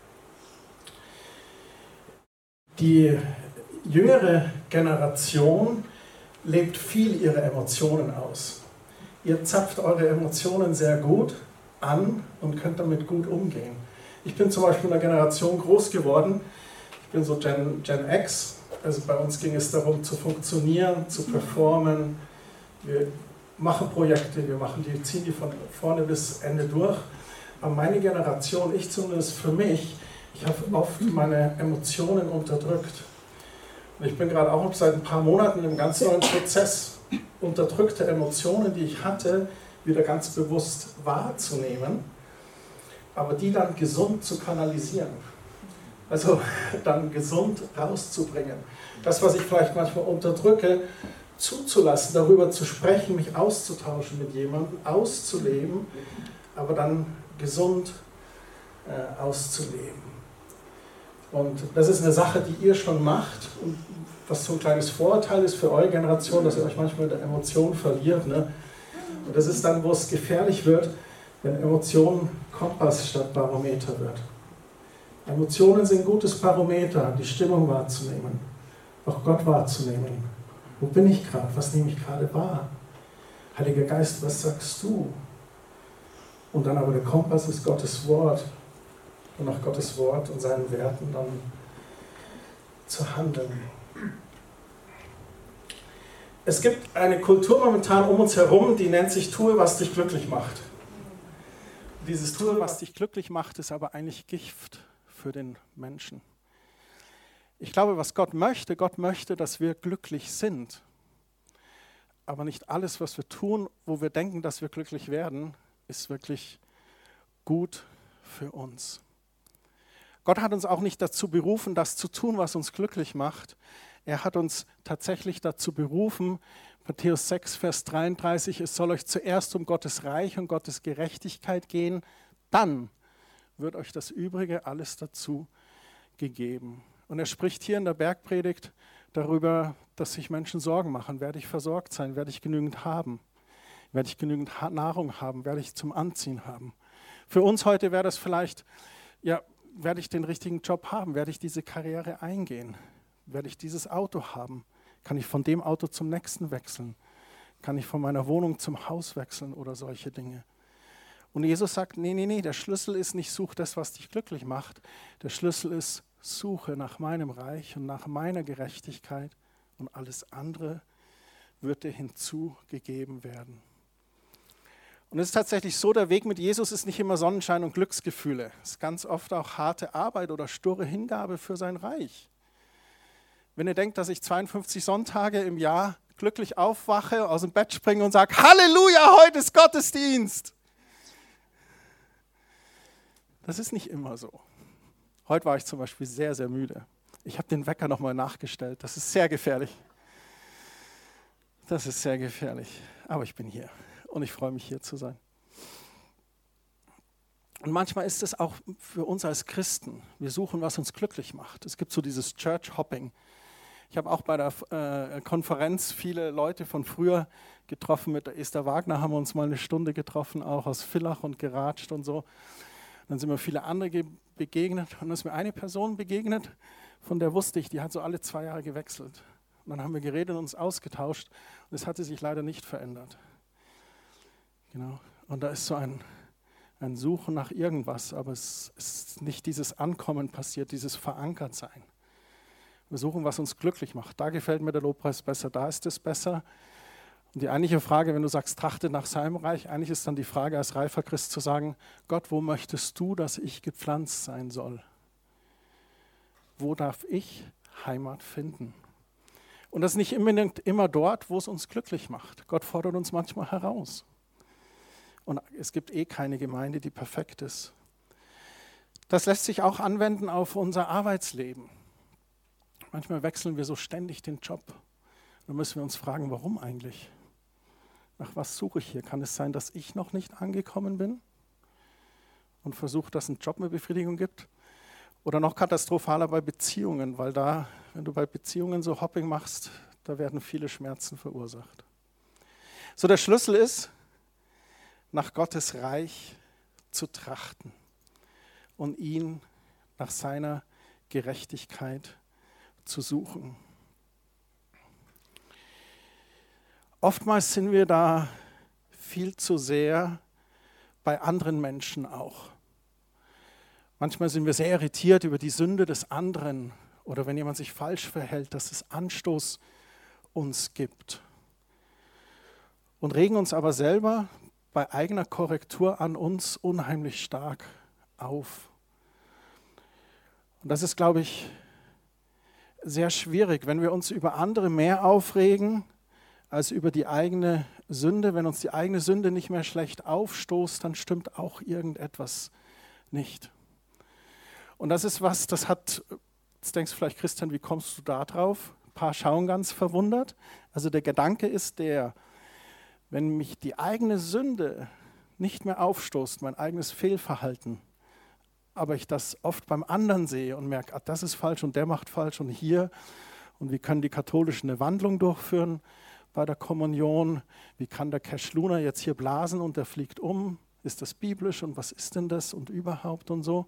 Die jüngere Generation lebt viel ihre Emotionen aus. Ihr zapft eure Emotionen sehr gut an und könnt damit gut umgehen. Ich bin zum Beispiel in einer Generation groß geworden, ich bin so Gen, Gen X, also bei uns ging es darum zu funktionieren, zu performen. Wir machen Projekte, wir machen die, ziehen die von vorne bis Ende durch. Aber meine Generation, ich zumindest für mich, ich habe oft meine Emotionen unterdrückt. Und ich bin gerade auch seit ein paar Monaten in einem ganz neuen Prozess. Unterdrückte Emotionen, die ich hatte, wieder ganz bewusst wahrzunehmen, aber die dann gesund zu kanalisieren. Also dann gesund rauszubringen. Das, was ich vielleicht manchmal unterdrücke, zuzulassen, darüber zu sprechen, mich auszutauschen mit jemandem, auszuleben, aber dann gesund äh, auszuleben. Und das ist eine Sache, die ihr schon macht und was so ein kleines Vorurteil ist für eure Generation, dass ihr euch manchmal in der Emotion verliert. Ne? Und das ist dann, wo es gefährlich wird, wenn Emotion Kompass statt Barometer wird. Emotionen sind ein gutes Barometer, die Stimmung wahrzunehmen, auch Gott wahrzunehmen. Wo bin ich gerade? Was nehme ich gerade wahr? Heiliger Geist, was sagst du? Und dann aber der Kompass ist Gottes Wort. Und nach Gottes Wort und seinen Werten dann zu handeln. Es gibt eine Kultur momentan um uns herum, die nennt sich Tue, was dich glücklich macht. Dieses Tue, was dich glücklich macht, ist aber eigentlich Gift für den Menschen. Ich glaube, was Gott möchte, Gott möchte, dass wir glücklich sind. Aber nicht alles, was wir tun, wo wir denken, dass wir glücklich werden, ist wirklich gut für uns. Gott hat uns auch nicht dazu berufen, das zu tun, was uns glücklich macht. Er hat uns tatsächlich dazu berufen, Matthäus sechs, Vers dreiunddreißig, es soll euch zuerst um Gottes Reich und Gottes Gerechtigkeit gehen, dann wird euch das Übrige alles dazu gegeben. Und er spricht hier in der Bergpredigt darüber, dass sich Menschen Sorgen machen. Werde ich versorgt sein? Werde ich genügend haben? Werde ich genügend Nahrung haben? Werde ich zum Anziehen haben? Für uns heute wäre das vielleicht, ja, werde ich den richtigen Job haben? Werde ich diese Karriere eingehen? Werde ich dieses Auto haben? Kann ich von dem Auto zum nächsten wechseln? Kann ich von meiner Wohnung zum Haus wechseln oder solche Dinge? Und Jesus sagt, nee, nee, nee, der Schlüssel ist nicht, such das, was dich glücklich macht. Der Schlüssel ist, suche nach meinem Reich und nach meiner Gerechtigkeit und alles andere wird dir hinzugegeben werden. Und es ist tatsächlich so, der Weg mit Jesus ist nicht immer Sonnenschein und Glücksgefühle. Es ist ganz oft auch harte Arbeit oder sture Hingabe für sein Reich. Wenn ihr denkt, dass ich zweiundfünfzig Sonntage im Jahr glücklich aufwache, aus dem Bett springe und sage, Halleluja, heute ist Gottesdienst. Das ist nicht immer so. Heute war ich zum Beispiel sehr, sehr müde. Ich habe den Wecker nochmal nachgestellt. Das ist sehr gefährlich. Das ist sehr gefährlich. Aber ich bin hier und ich freue mich, hier zu sein. Und manchmal ist es auch für uns als Christen. Wir suchen, was uns glücklich macht. Es gibt so dieses Church-Hopping. Ich habe auch bei der äh, Konferenz viele Leute von früher getroffen. Mit der Esther Wagner haben wir uns mal eine Stunde getroffen, auch aus Villach und geratscht und so. Dann sind mir viele andere begegnet und dann ist mir eine Person begegnet, von der wusste ich, die hat so alle zwei Jahre gewechselt. Und dann haben wir geredet und uns ausgetauscht und es hatte sich leider nicht verändert. Genau. Und da ist so ein, ein Suchen nach irgendwas, aber es ist nicht dieses Ankommen passiert, dieses Verankertsein. Wir suchen, was uns glücklich macht. Da gefällt mir der Lobpreis besser, da ist es besser. Und die eigentliche Frage, wenn du sagst, trachte nach seinem Reich, eigentlich ist dann die Frage als reifer Christ zu sagen, Gott, wo möchtest du, dass ich gepflanzt sein soll? Wo darf ich Heimat finden? Und das ist nicht unbedingt immer dort, wo es uns glücklich macht. Gott fordert uns manchmal heraus. Und es gibt eh keine Gemeinde, die perfekt ist. Das lässt sich auch anwenden auf unser Arbeitsleben. Manchmal wechseln wir so ständig den Job. Dann müssen wir uns fragen, warum eigentlich? Nach was suche ich hier? Kann es sein, dass ich noch nicht angekommen bin und versuche, dass ein Job mir Befriedigung gibt? Oder noch katastrophaler bei Beziehungen, weil da, wenn du bei Beziehungen so Hopping machst, da werden viele Schmerzen verursacht. So, der Schlüssel ist, nach Gottes Reich zu trachten und ihn nach seiner Gerechtigkeit zu suchen. Oftmals sind wir da viel zu sehr bei anderen Menschen auch. Manchmal sind wir sehr irritiert über die Sünde des anderen oder wenn jemand sich falsch verhält, dass es Anstoß uns gibt. Und regen uns aber selber bei eigener Korrektur an uns unheimlich stark auf. Und das ist, glaube ich, sehr schwierig, wenn wir uns über andere mehr aufregen, als über die eigene Sünde. Wenn uns die eigene Sünde nicht mehr schlecht aufstoßt, dann stimmt auch irgendetwas nicht. Und das ist was, das hat, jetzt denkst du vielleicht, Christian, wie kommst du da drauf? Ein paar schauen ganz verwundert. Also der Gedanke ist der, wenn mich die eigene Sünde nicht mehr aufstoßt, mein eigenes Fehlverhalten, aber ich das oft beim anderen sehe und merke, ah, das ist falsch und der macht falsch und hier, und wie können die Katholischen eine Wandlung durchführen bei der Kommunion, wie kann der Cash Luna jetzt hier blasen und der fliegt um, ist das biblisch und was ist denn das und überhaupt und so.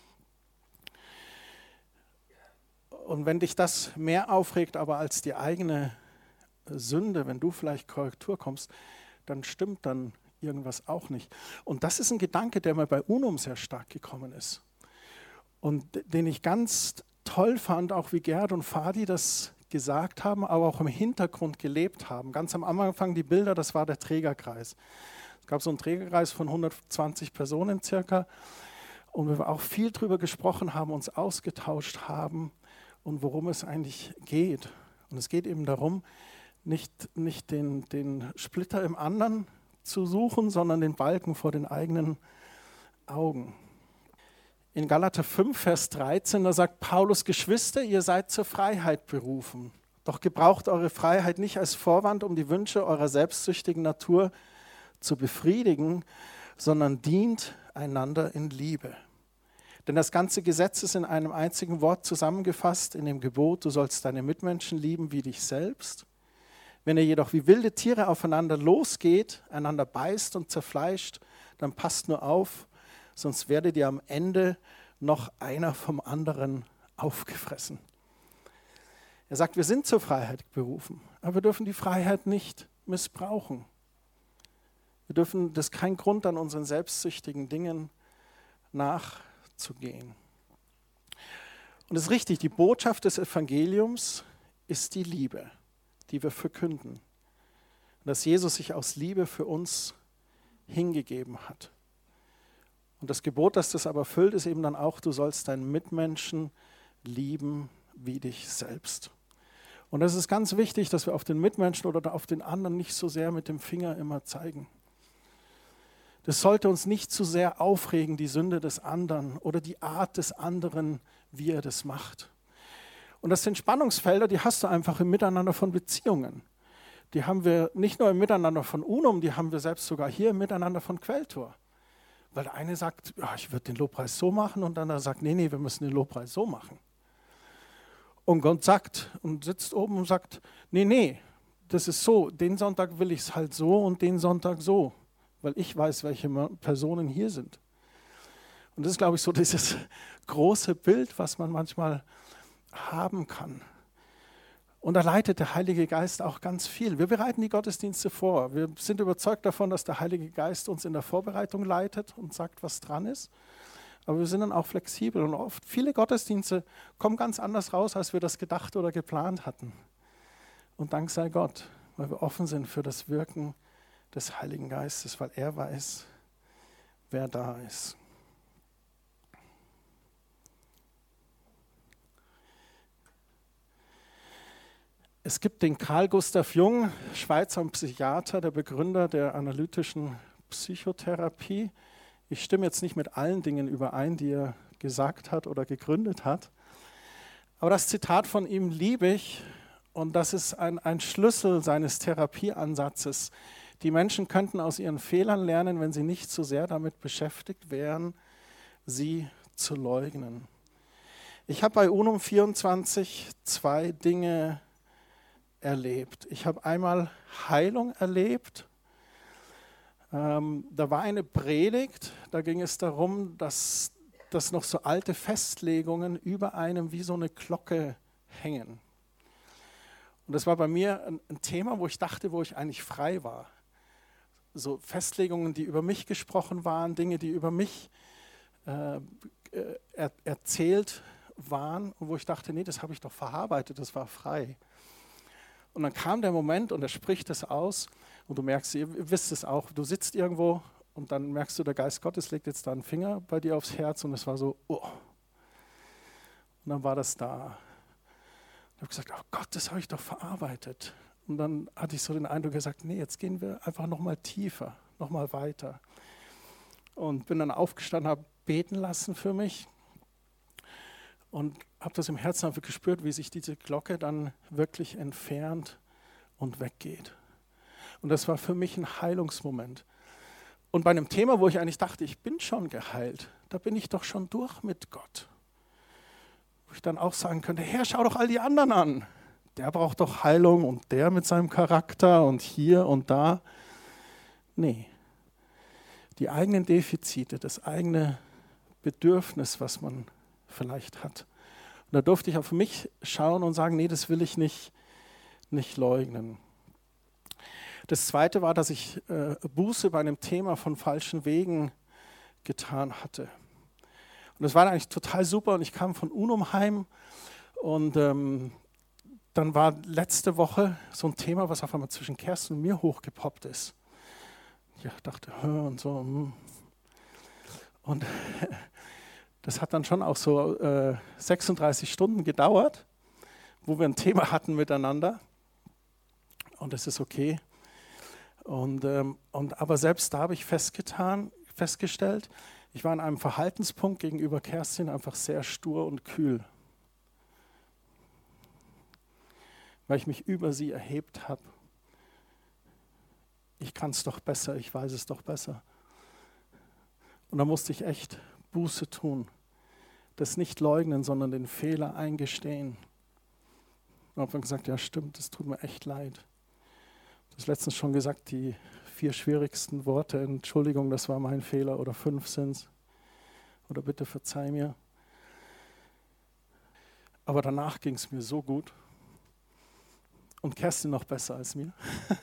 Und wenn dich das mehr aufregt, aber als die eigene Sünde, wenn du vielleicht Korrektur kommst, dann stimmt dann irgendwas auch nicht. Und das ist ein Gedanke, der mir bei Unum sehr stark gekommen ist. Und den ich ganz toll fand, auch wie Gerd und Fadi das gesagt haben, aber auch im Hintergrund gelebt haben. Ganz am Anfang die Bilder, das war der Trägerkreis. Es gab so einen Trägerkreis von hundertzwanzig Personen circa. Und wir auch viel darüber gesprochen haben, uns ausgetauscht haben und worum es eigentlich geht. Und es geht eben darum, nicht, nicht den, den Splitter im anderen zu suchen, sondern den Balken vor den eigenen Augen. In Galater fünf, Vers dreizehn, da sagt Paulus: Geschwister, ihr seid zur Freiheit berufen. Doch gebraucht eure Freiheit nicht als Vorwand, um die Wünsche eurer selbstsüchtigen Natur zu befriedigen, sondern dient einander in Liebe. Denn das ganze Gesetz ist in einem einzigen Wort zusammengefasst, in dem Gebot: Du sollst deine Mitmenschen lieben wie dich selbst. Wenn ihr jedoch wie wilde Tiere aufeinander losgeht, einander beißt und zerfleischt, dann passt nur auf, sonst werdet ihr am Ende noch einer vom anderen aufgefressen. Er sagt, wir sind zur Freiheit berufen, aber wir dürfen die Freiheit nicht missbrauchen. Wir dürfen, das ist kein Grund, an unseren selbstsüchtigen Dingen nachzugehen. Und es ist richtig, die Botschaft des Evangeliums ist die Liebe, die wir verkünden. Und dass Jesus sich aus Liebe für uns hingegeben hat. Und das Gebot, das das aber erfüllt, ist eben dann auch, du sollst deinen Mitmenschen lieben wie dich selbst. Und das ist ganz wichtig, dass wir auf den Mitmenschen oder auf den anderen nicht so sehr mit dem Finger immer zeigen. Das sollte uns nicht zu sehr aufregen, die Sünde des anderen oder die Art des anderen, wie er das macht. Und das sind Spannungsfelder, die hast du einfach im Miteinander von Beziehungen. Die haben wir nicht nur im Miteinander von Unum, die haben wir selbst sogar hier im Miteinander von Quelltor. Weil der eine sagt, ja, ich würde den Lobpreis so machen, und der andere sagt, nee, nee, wir müssen den Lobpreis so machen. Und Gott sagt und sitzt oben und sagt, nee, nee, das ist so, den Sonntag will ich es halt so und den Sonntag so, weil ich weiß, welche Personen hier sind. Und das ist, glaube ich, so dieses große Bild, was man manchmal haben kann. Und da leitet der Heilige Geist auch ganz viel. Wir bereiten die Gottesdienste vor. Wir sind überzeugt davon, dass der Heilige Geist uns in der Vorbereitung leitet und sagt, was dran ist. Aber wir sind dann auch flexibel. Und oft, viele Gottesdienste kommen ganz anders raus, als wir das gedacht oder geplant hatten. Und Dank sei Gott, weil wir offen sind für das Wirken des Heiligen Geistes, weil er weiß, wer da ist. Es gibt den Carl Gustav Jung, Schweizer Psychiater, der Begründer der analytischen Psychotherapie. Ich stimme jetzt nicht mit allen Dingen überein, die er gesagt hat oder gegründet hat. Aber das Zitat von ihm liebe ich, und das ist ein, ein Schlüssel seines Therapieansatzes. Die Menschen könnten aus ihren Fehlern lernen, wenn sie nicht so sehr damit beschäftigt wären, sie zu leugnen. Ich habe bei Unum vierundzwanzig zwei Dinge erlebt. Ich habe einmal Heilung erlebt. Ähm, da war eine Predigt, da ging es darum, dass, dass noch so alte Festlegungen über einem wie so eine Glocke hängen. Und das war bei mir ein, ein Thema, wo ich dachte, wo ich eigentlich frei war. So Festlegungen, die über mich gesprochen waren, Dinge, die über mich äh, er, erzählt waren, und wo ich dachte, nee, das habe ich doch verarbeitet, das war frei. Und dann kam der Moment und er spricht es aus und du merkst, ihr wisst es auch, du sitzt irgendwo und dann merkst du, der Geist Gottes legt jetzt da einen Finger bei dir aufs Herz und es war so, oh. Und dann war das da. Ich habe gesagt, oh Gott, das habe ich doch verarbeitet. Und dann hatte ich so den Eindruck gesagt, nee, jetzt gehen wir einfach nochmal tiefer, nochmal weiter. Und bin dann aufgestanden, habe beten lassen für mich und habe das im Herzen einfach gespürt, wie sich diese Glocke dann wirklich entfernt und weggeht. Und das war für mich ein Heilungsmoment. Und bei einem Thema, wo ich eigentlich dachte, ich bin schon geheilt, da bin ich doch schon durch mit Gott. Wo ich dann auch sagen könnte, Herr, schau doch all die anderen an. Der braucht doch Heilung und der mit seinem Charakter und hier und da. Nee. Die eigenen Defizite, das eigene Bedürfnis, was man vielleicht hat. Und da durfte ich auf mich schauen und sagen, nee, das will ich nicht, nicht leugnen. Das Zweite war, dass ich äh, Buße bei einem Thema von falschen Wegen getan hatte. Und das war eigentlich total super und ich kam von Unum heim und ähm, dann war letzte Woche so ein Thema, was auf einmal zwischen Kerstin und mir hochgepoppt ist. Ich dachte, hör und so. Hm. Und das hat dann schon auch so äh, sechsunddreißig Stunden gedauert, wo wir ein Thema hatten miteinander. Und das ist okay. Und, ähm, und, aber selbst da habe ich festgetan, festgestellt, ich war an einem Verhaltenspunkt gegenüber Kerstin einfach sehr stur und kühl. Weil ich mich über sie erhebt habe. Ich kann es doch besser, ich weiß es doch besser. Und da musste ich echt Buße tun. Das nicht leugnen, sondern den Fehler eingestehen. Und habe dann gesagt, ja stimmt, es tut mir echt leid. Das letztens schon gesagt, die vier schwierigsten Worte, Entschuldigung, das war mein Fehler, oder fünf sind es. Oder bitte verzeih mir. Aber danach ging es mir so gut. Und Kerstin noch besser als mir.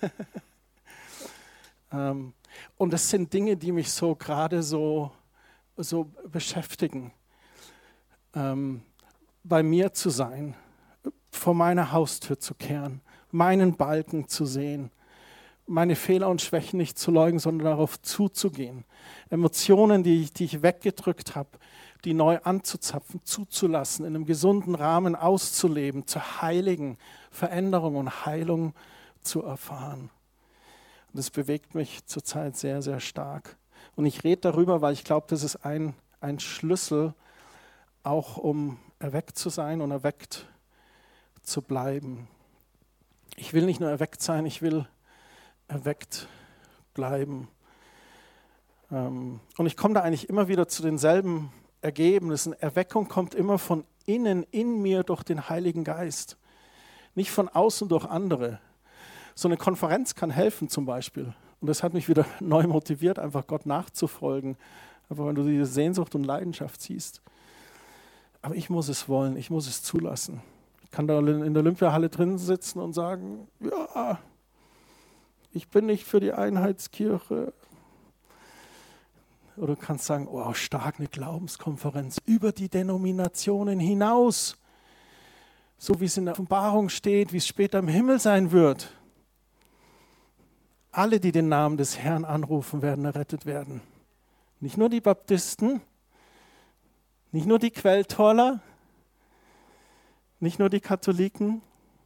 ähm, und das sind Dinge, die mich so gerade so, so beschäftigen. Ähm, bei mir zu sein, vor meiner Haustür zu kehren, meinen Balken zu sehen, meine Fehler und Schwächen nicht zu leugnen, sondern darauf zuzugehen. Emotionen, die ich, die ich weggedrückt habe, die neu anzuzapfen, zuzulassen, in einem gesunden Rahmen auszuleben, zu heiligen, Veränderung und Heilung zu erfahren. Und das bewegt mich zurzeit sehr, sehr stark. Und ich rede darüber, weil ich glaube, das ist ein, ein Schlüssel, auch um erweckt zu sein und erweckt zu bleiben. Ich will nicht nur erweckt sein, ich will erweckt bleiben. Und ich komme da eigentlich immer wieder zu denselben Ergebnissen. Erweckung kommt immer von innen in mir durch den Heiligen Geist. Nicht von außen durch andere. So eine Konferenz kann helfen zum Beispiel. Und das hat mich wieder neu motiviert, einfach Gott nachzufolgen. Einfach wenn du diese Sehnsucht und Leidenschaft siehst. Aber ich muss es wollen, ich muss es zulassen. Ich kann da in der Olympiahalle drin sitzen und sagen, ja, ich bin nicht für die Einheitskirche. Oder du kannst sagen, oh, stark, eine Glaubenskonferenz über die Denominationen hinaus. So wie es in der Offenbarung steht, wie es später im Himmel sein wird. Alle, die den Namen des Herrn anrufen, werden errettet werden. Nicht nur die Baptisten, nicht nur die Quelltorler, nicht nur die Katholiken.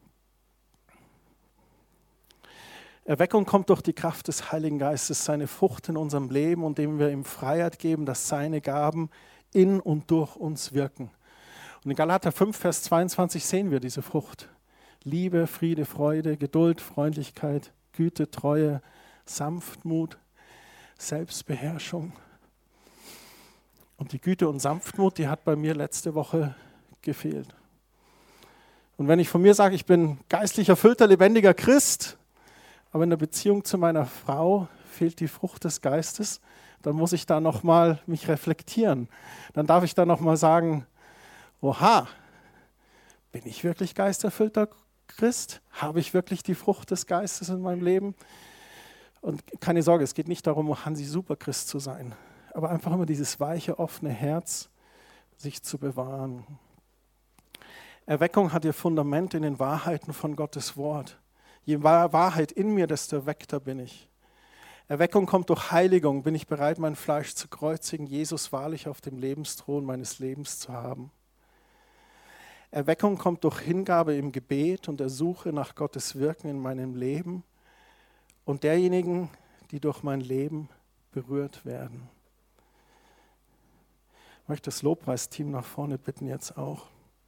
Erweckung kommt durch die Kraft des Heiligen Geistes, seine Frucht in unserem Leben, und dem wir ihm Freiheit geben, dass seine Gaben in und durch uns wirken. Und in Galater fünf, Vers zweiundzwanzig sehen wir diese Frucht. Liebe, Friede, Freude, Geduld, Freundlichkeit, Güte, Treue, Sanftmut, Selbstbeherrschung. Und die Güte und Sanftmut, die hat bei mir letzte Woche gefehlt. Und wenn ich von mir sage, ich bin geistlich erfüllter, lebendiger Christ, aber in der Beziehung zu meiner Frau fehlt die Frucht des Geistes, dann muss ich da nochmal mich reflektieren. Dann darf ich da nochmal sagen, oha, bin ich wirklich geisterfüllter Christ? Habe ich wirklich die Frucht des Geistes in meinem Leben? Und keine Sorge, es geht nicht darum, Hansi Superchrist zu sein, aber einfach immer dieses weiche, offene Herz sich zu bewahren. Erweckung hat ihr Fundament in den Wahrheiten von Gottes Wort. Je Wahrheit in mir, desto erweckter bin ich. Erweckung kommt durch Heiligung. Bin ich bereit, mein Fleisch zu kreuzigen, Jesus wahrlich auf dem Lebensthron meines Lebens zu haben. Erweckung kommt durch Hingabe im Gebet und der Suche nach Gottes Wirken in meinem Leben und derjenigen, die durch mein Leben berührt werden. Ich möchte das Lobpreisteam nach vorne bitten jetzt auch.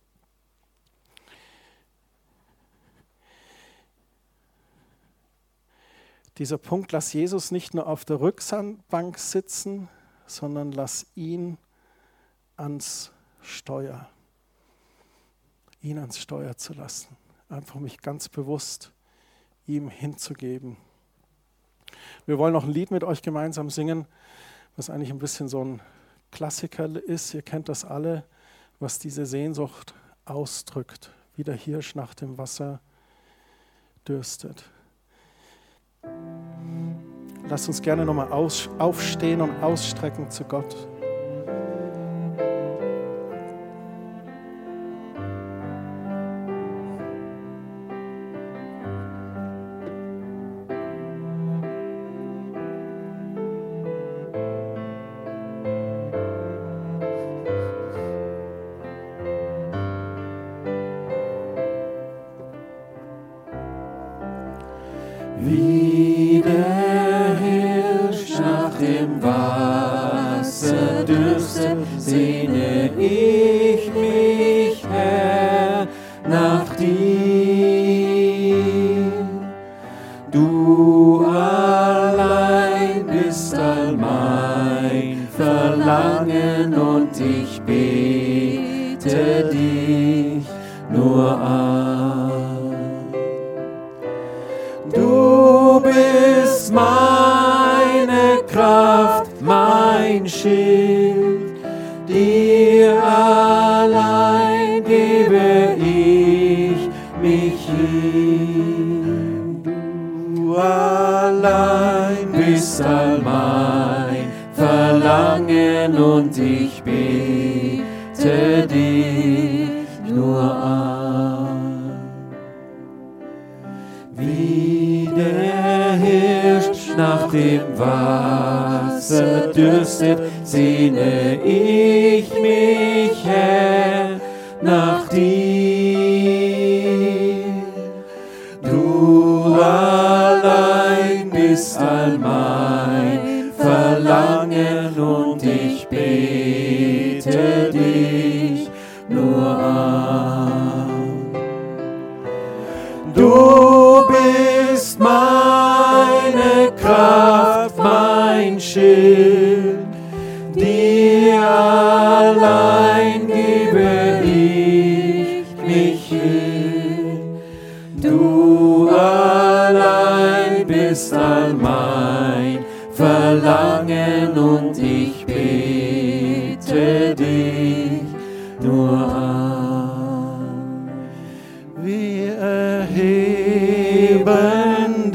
Dieser Punkt, lass Jesus nicht nur auf der Rückbank sitzen, sondern lass ihn ans Steuer. Ihn ans Steuer zu lassen. Einfach mich ganz bewusst ihm hinzugeben. Wir wollen noch ein Lied mit euch gemeinsam singen, was eigentlich ein bisschen so ein Klassiker ist. Ihr kennt das alle, was diese Sehnsucht ausdrückt. Wie der Hirsch nach dem Wasser dürstet. Lasst uns gerne nochmal aufstehen und ausstrecken zu Gott. Wie der Hirsch nach dem Wasser dürstet, sehne ich mich, Herr, nach dir. Du allein bist all mein Verlangen und ich bete dich nur an. Du bist meine Kraft, mein Schild, dir allein gebe ich mich hin. Du allein bist all mein Verlangen und ich bete dich nur an. Wie der Hirsch nach dem Wasser dürstet, sehne ich mich, Herr, nach dir. Du allein bist all mein Verlangen und ich bete dich nur an. Du bist meine Kraft, mein Schild, dir allein gebe ich mich hin. Du allein bist all mein Verlangen und ich bete dich nur an. Wir erheben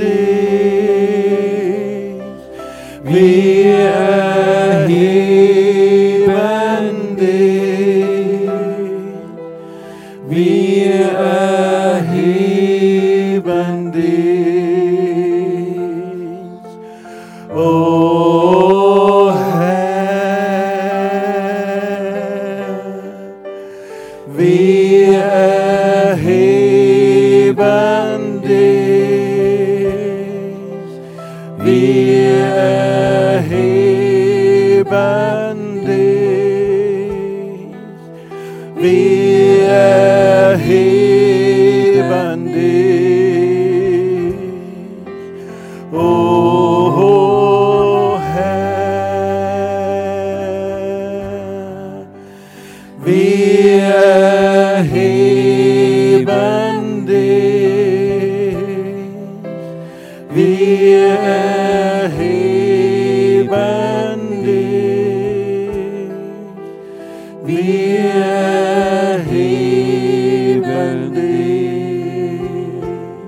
dich, wir erheben dich, wir erheben dich, o Herr, wir erheben dich, wir erheben dich, wir erheben dich, o Herr, wir erheben dich, wir erheben dich, wir erheben dich,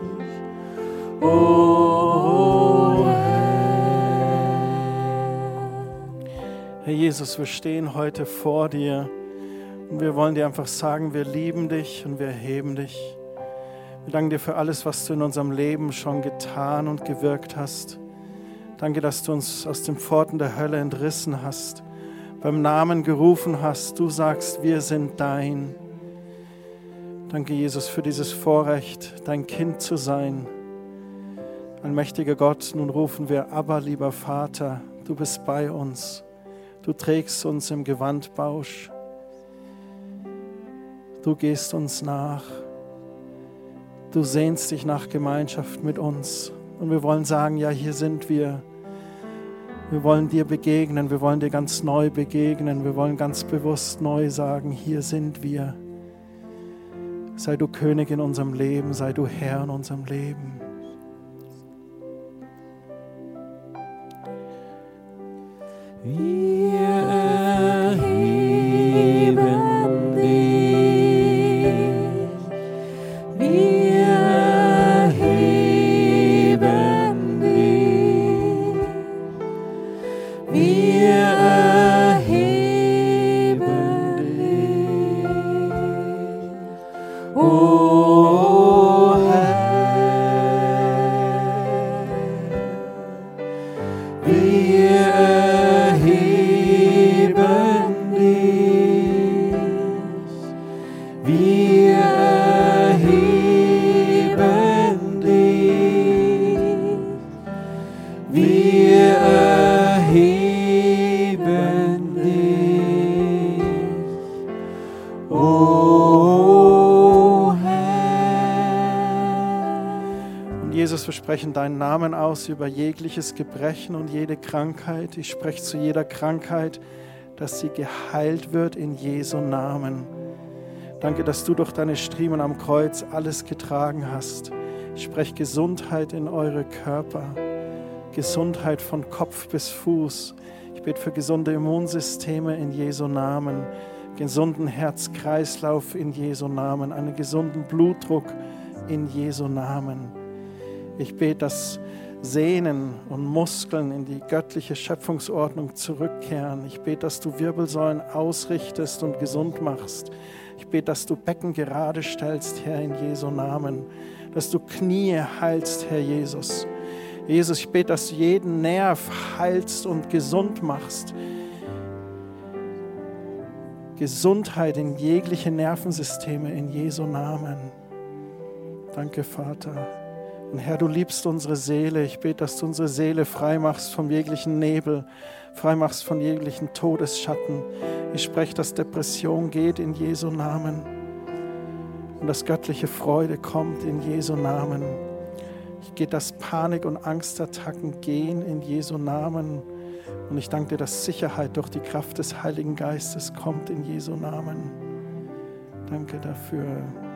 o Herr. Herr Jesus, wir stehen heute vor dir und wir wollen dir einfach sagen, wir lieben dich und wir erheben dich. Wir danken dir für alles, was du in unserem Leben schon getan und gewirkt hast. Danke, dass du uns aus den Pforten der Hölle entrissen hast, beim Namen gerufen hast. Du sagst, wir sind dein. Danke, Jesus, für dieses Vorrecht, dein Kind zu sein. Allmächtiger Gott, nun rufen wir, Abba, lieber Vater, du bist bei uns. Du trägst uns im Gewandbausch. Du gehst uns nach. Du sehnst dich nach Gemeinschaft mit uns. Und wir wollen sagen, ja, hier sind wir. Wir wollen dir begegnen, wir wollen dir ganz neu begegnen. Wir wollen ganz bewusst neu sagen, hier sind wir. Sei du König in unserem Leben, sei du Herr in unserem Leben. Wir erheben dich, wir erheben dich, wir erheben dich, o Herr, wir erheben dich, wir erheben dich, wir erheben dich, o Herr. Und Jesus, wir sprechen deinen Namen aus über jegliches Gebrechen und jede Krankheit. Ich spreche zu jeder Krankheit, dass sie geheilt wird in Jesu Namen. Danke, dass du durch deine Striemen am Kreuz alles getragen hast. Ich spreche Gesundheit in eure Körper, Gesundheit von Kopf bis Fuß. Ich bete für gesunde Immunsysteme in Jesu Namen, gesunden Herz-Kreislauf in Jesu Namen, einen gesunden Blutdruck in Jesu Namen. Ich bete, dass Sehnen und Muskeln in die göttliche Schöpfungsordnung zurückkehren. Ich bete, dass du Wirbelsäulen ausrichtest und gesund machst. Ich bete, dass du Becken gerade stellst, Herr, in Jesu Namen. Dass du Knie heilst, Herr Jesus. Jesus, ich bete, dass du jeden Nerv heilst und gesund machst. Gesundheit in jegliche Nervensysteme in Jesu Namen. Danke, Vater. Und Herr, du liebst unsere Seele. Ich bete, dass du unsere Seele frei machst von jeglichen Nebel, frei machst von jeglichen Todesschatten. Ich spreche, dass Depression geht in Jesu Namen und dass göttliche Freude kommt in Jesu Namen. Ich gehe, dass Panik- und Angstattacken gehen in Jesu Namen. Und ich danke dir, dass Sicherheit durch die Kraft des Heiligen Geistes kommt in Jesu Namen. Danke dafür.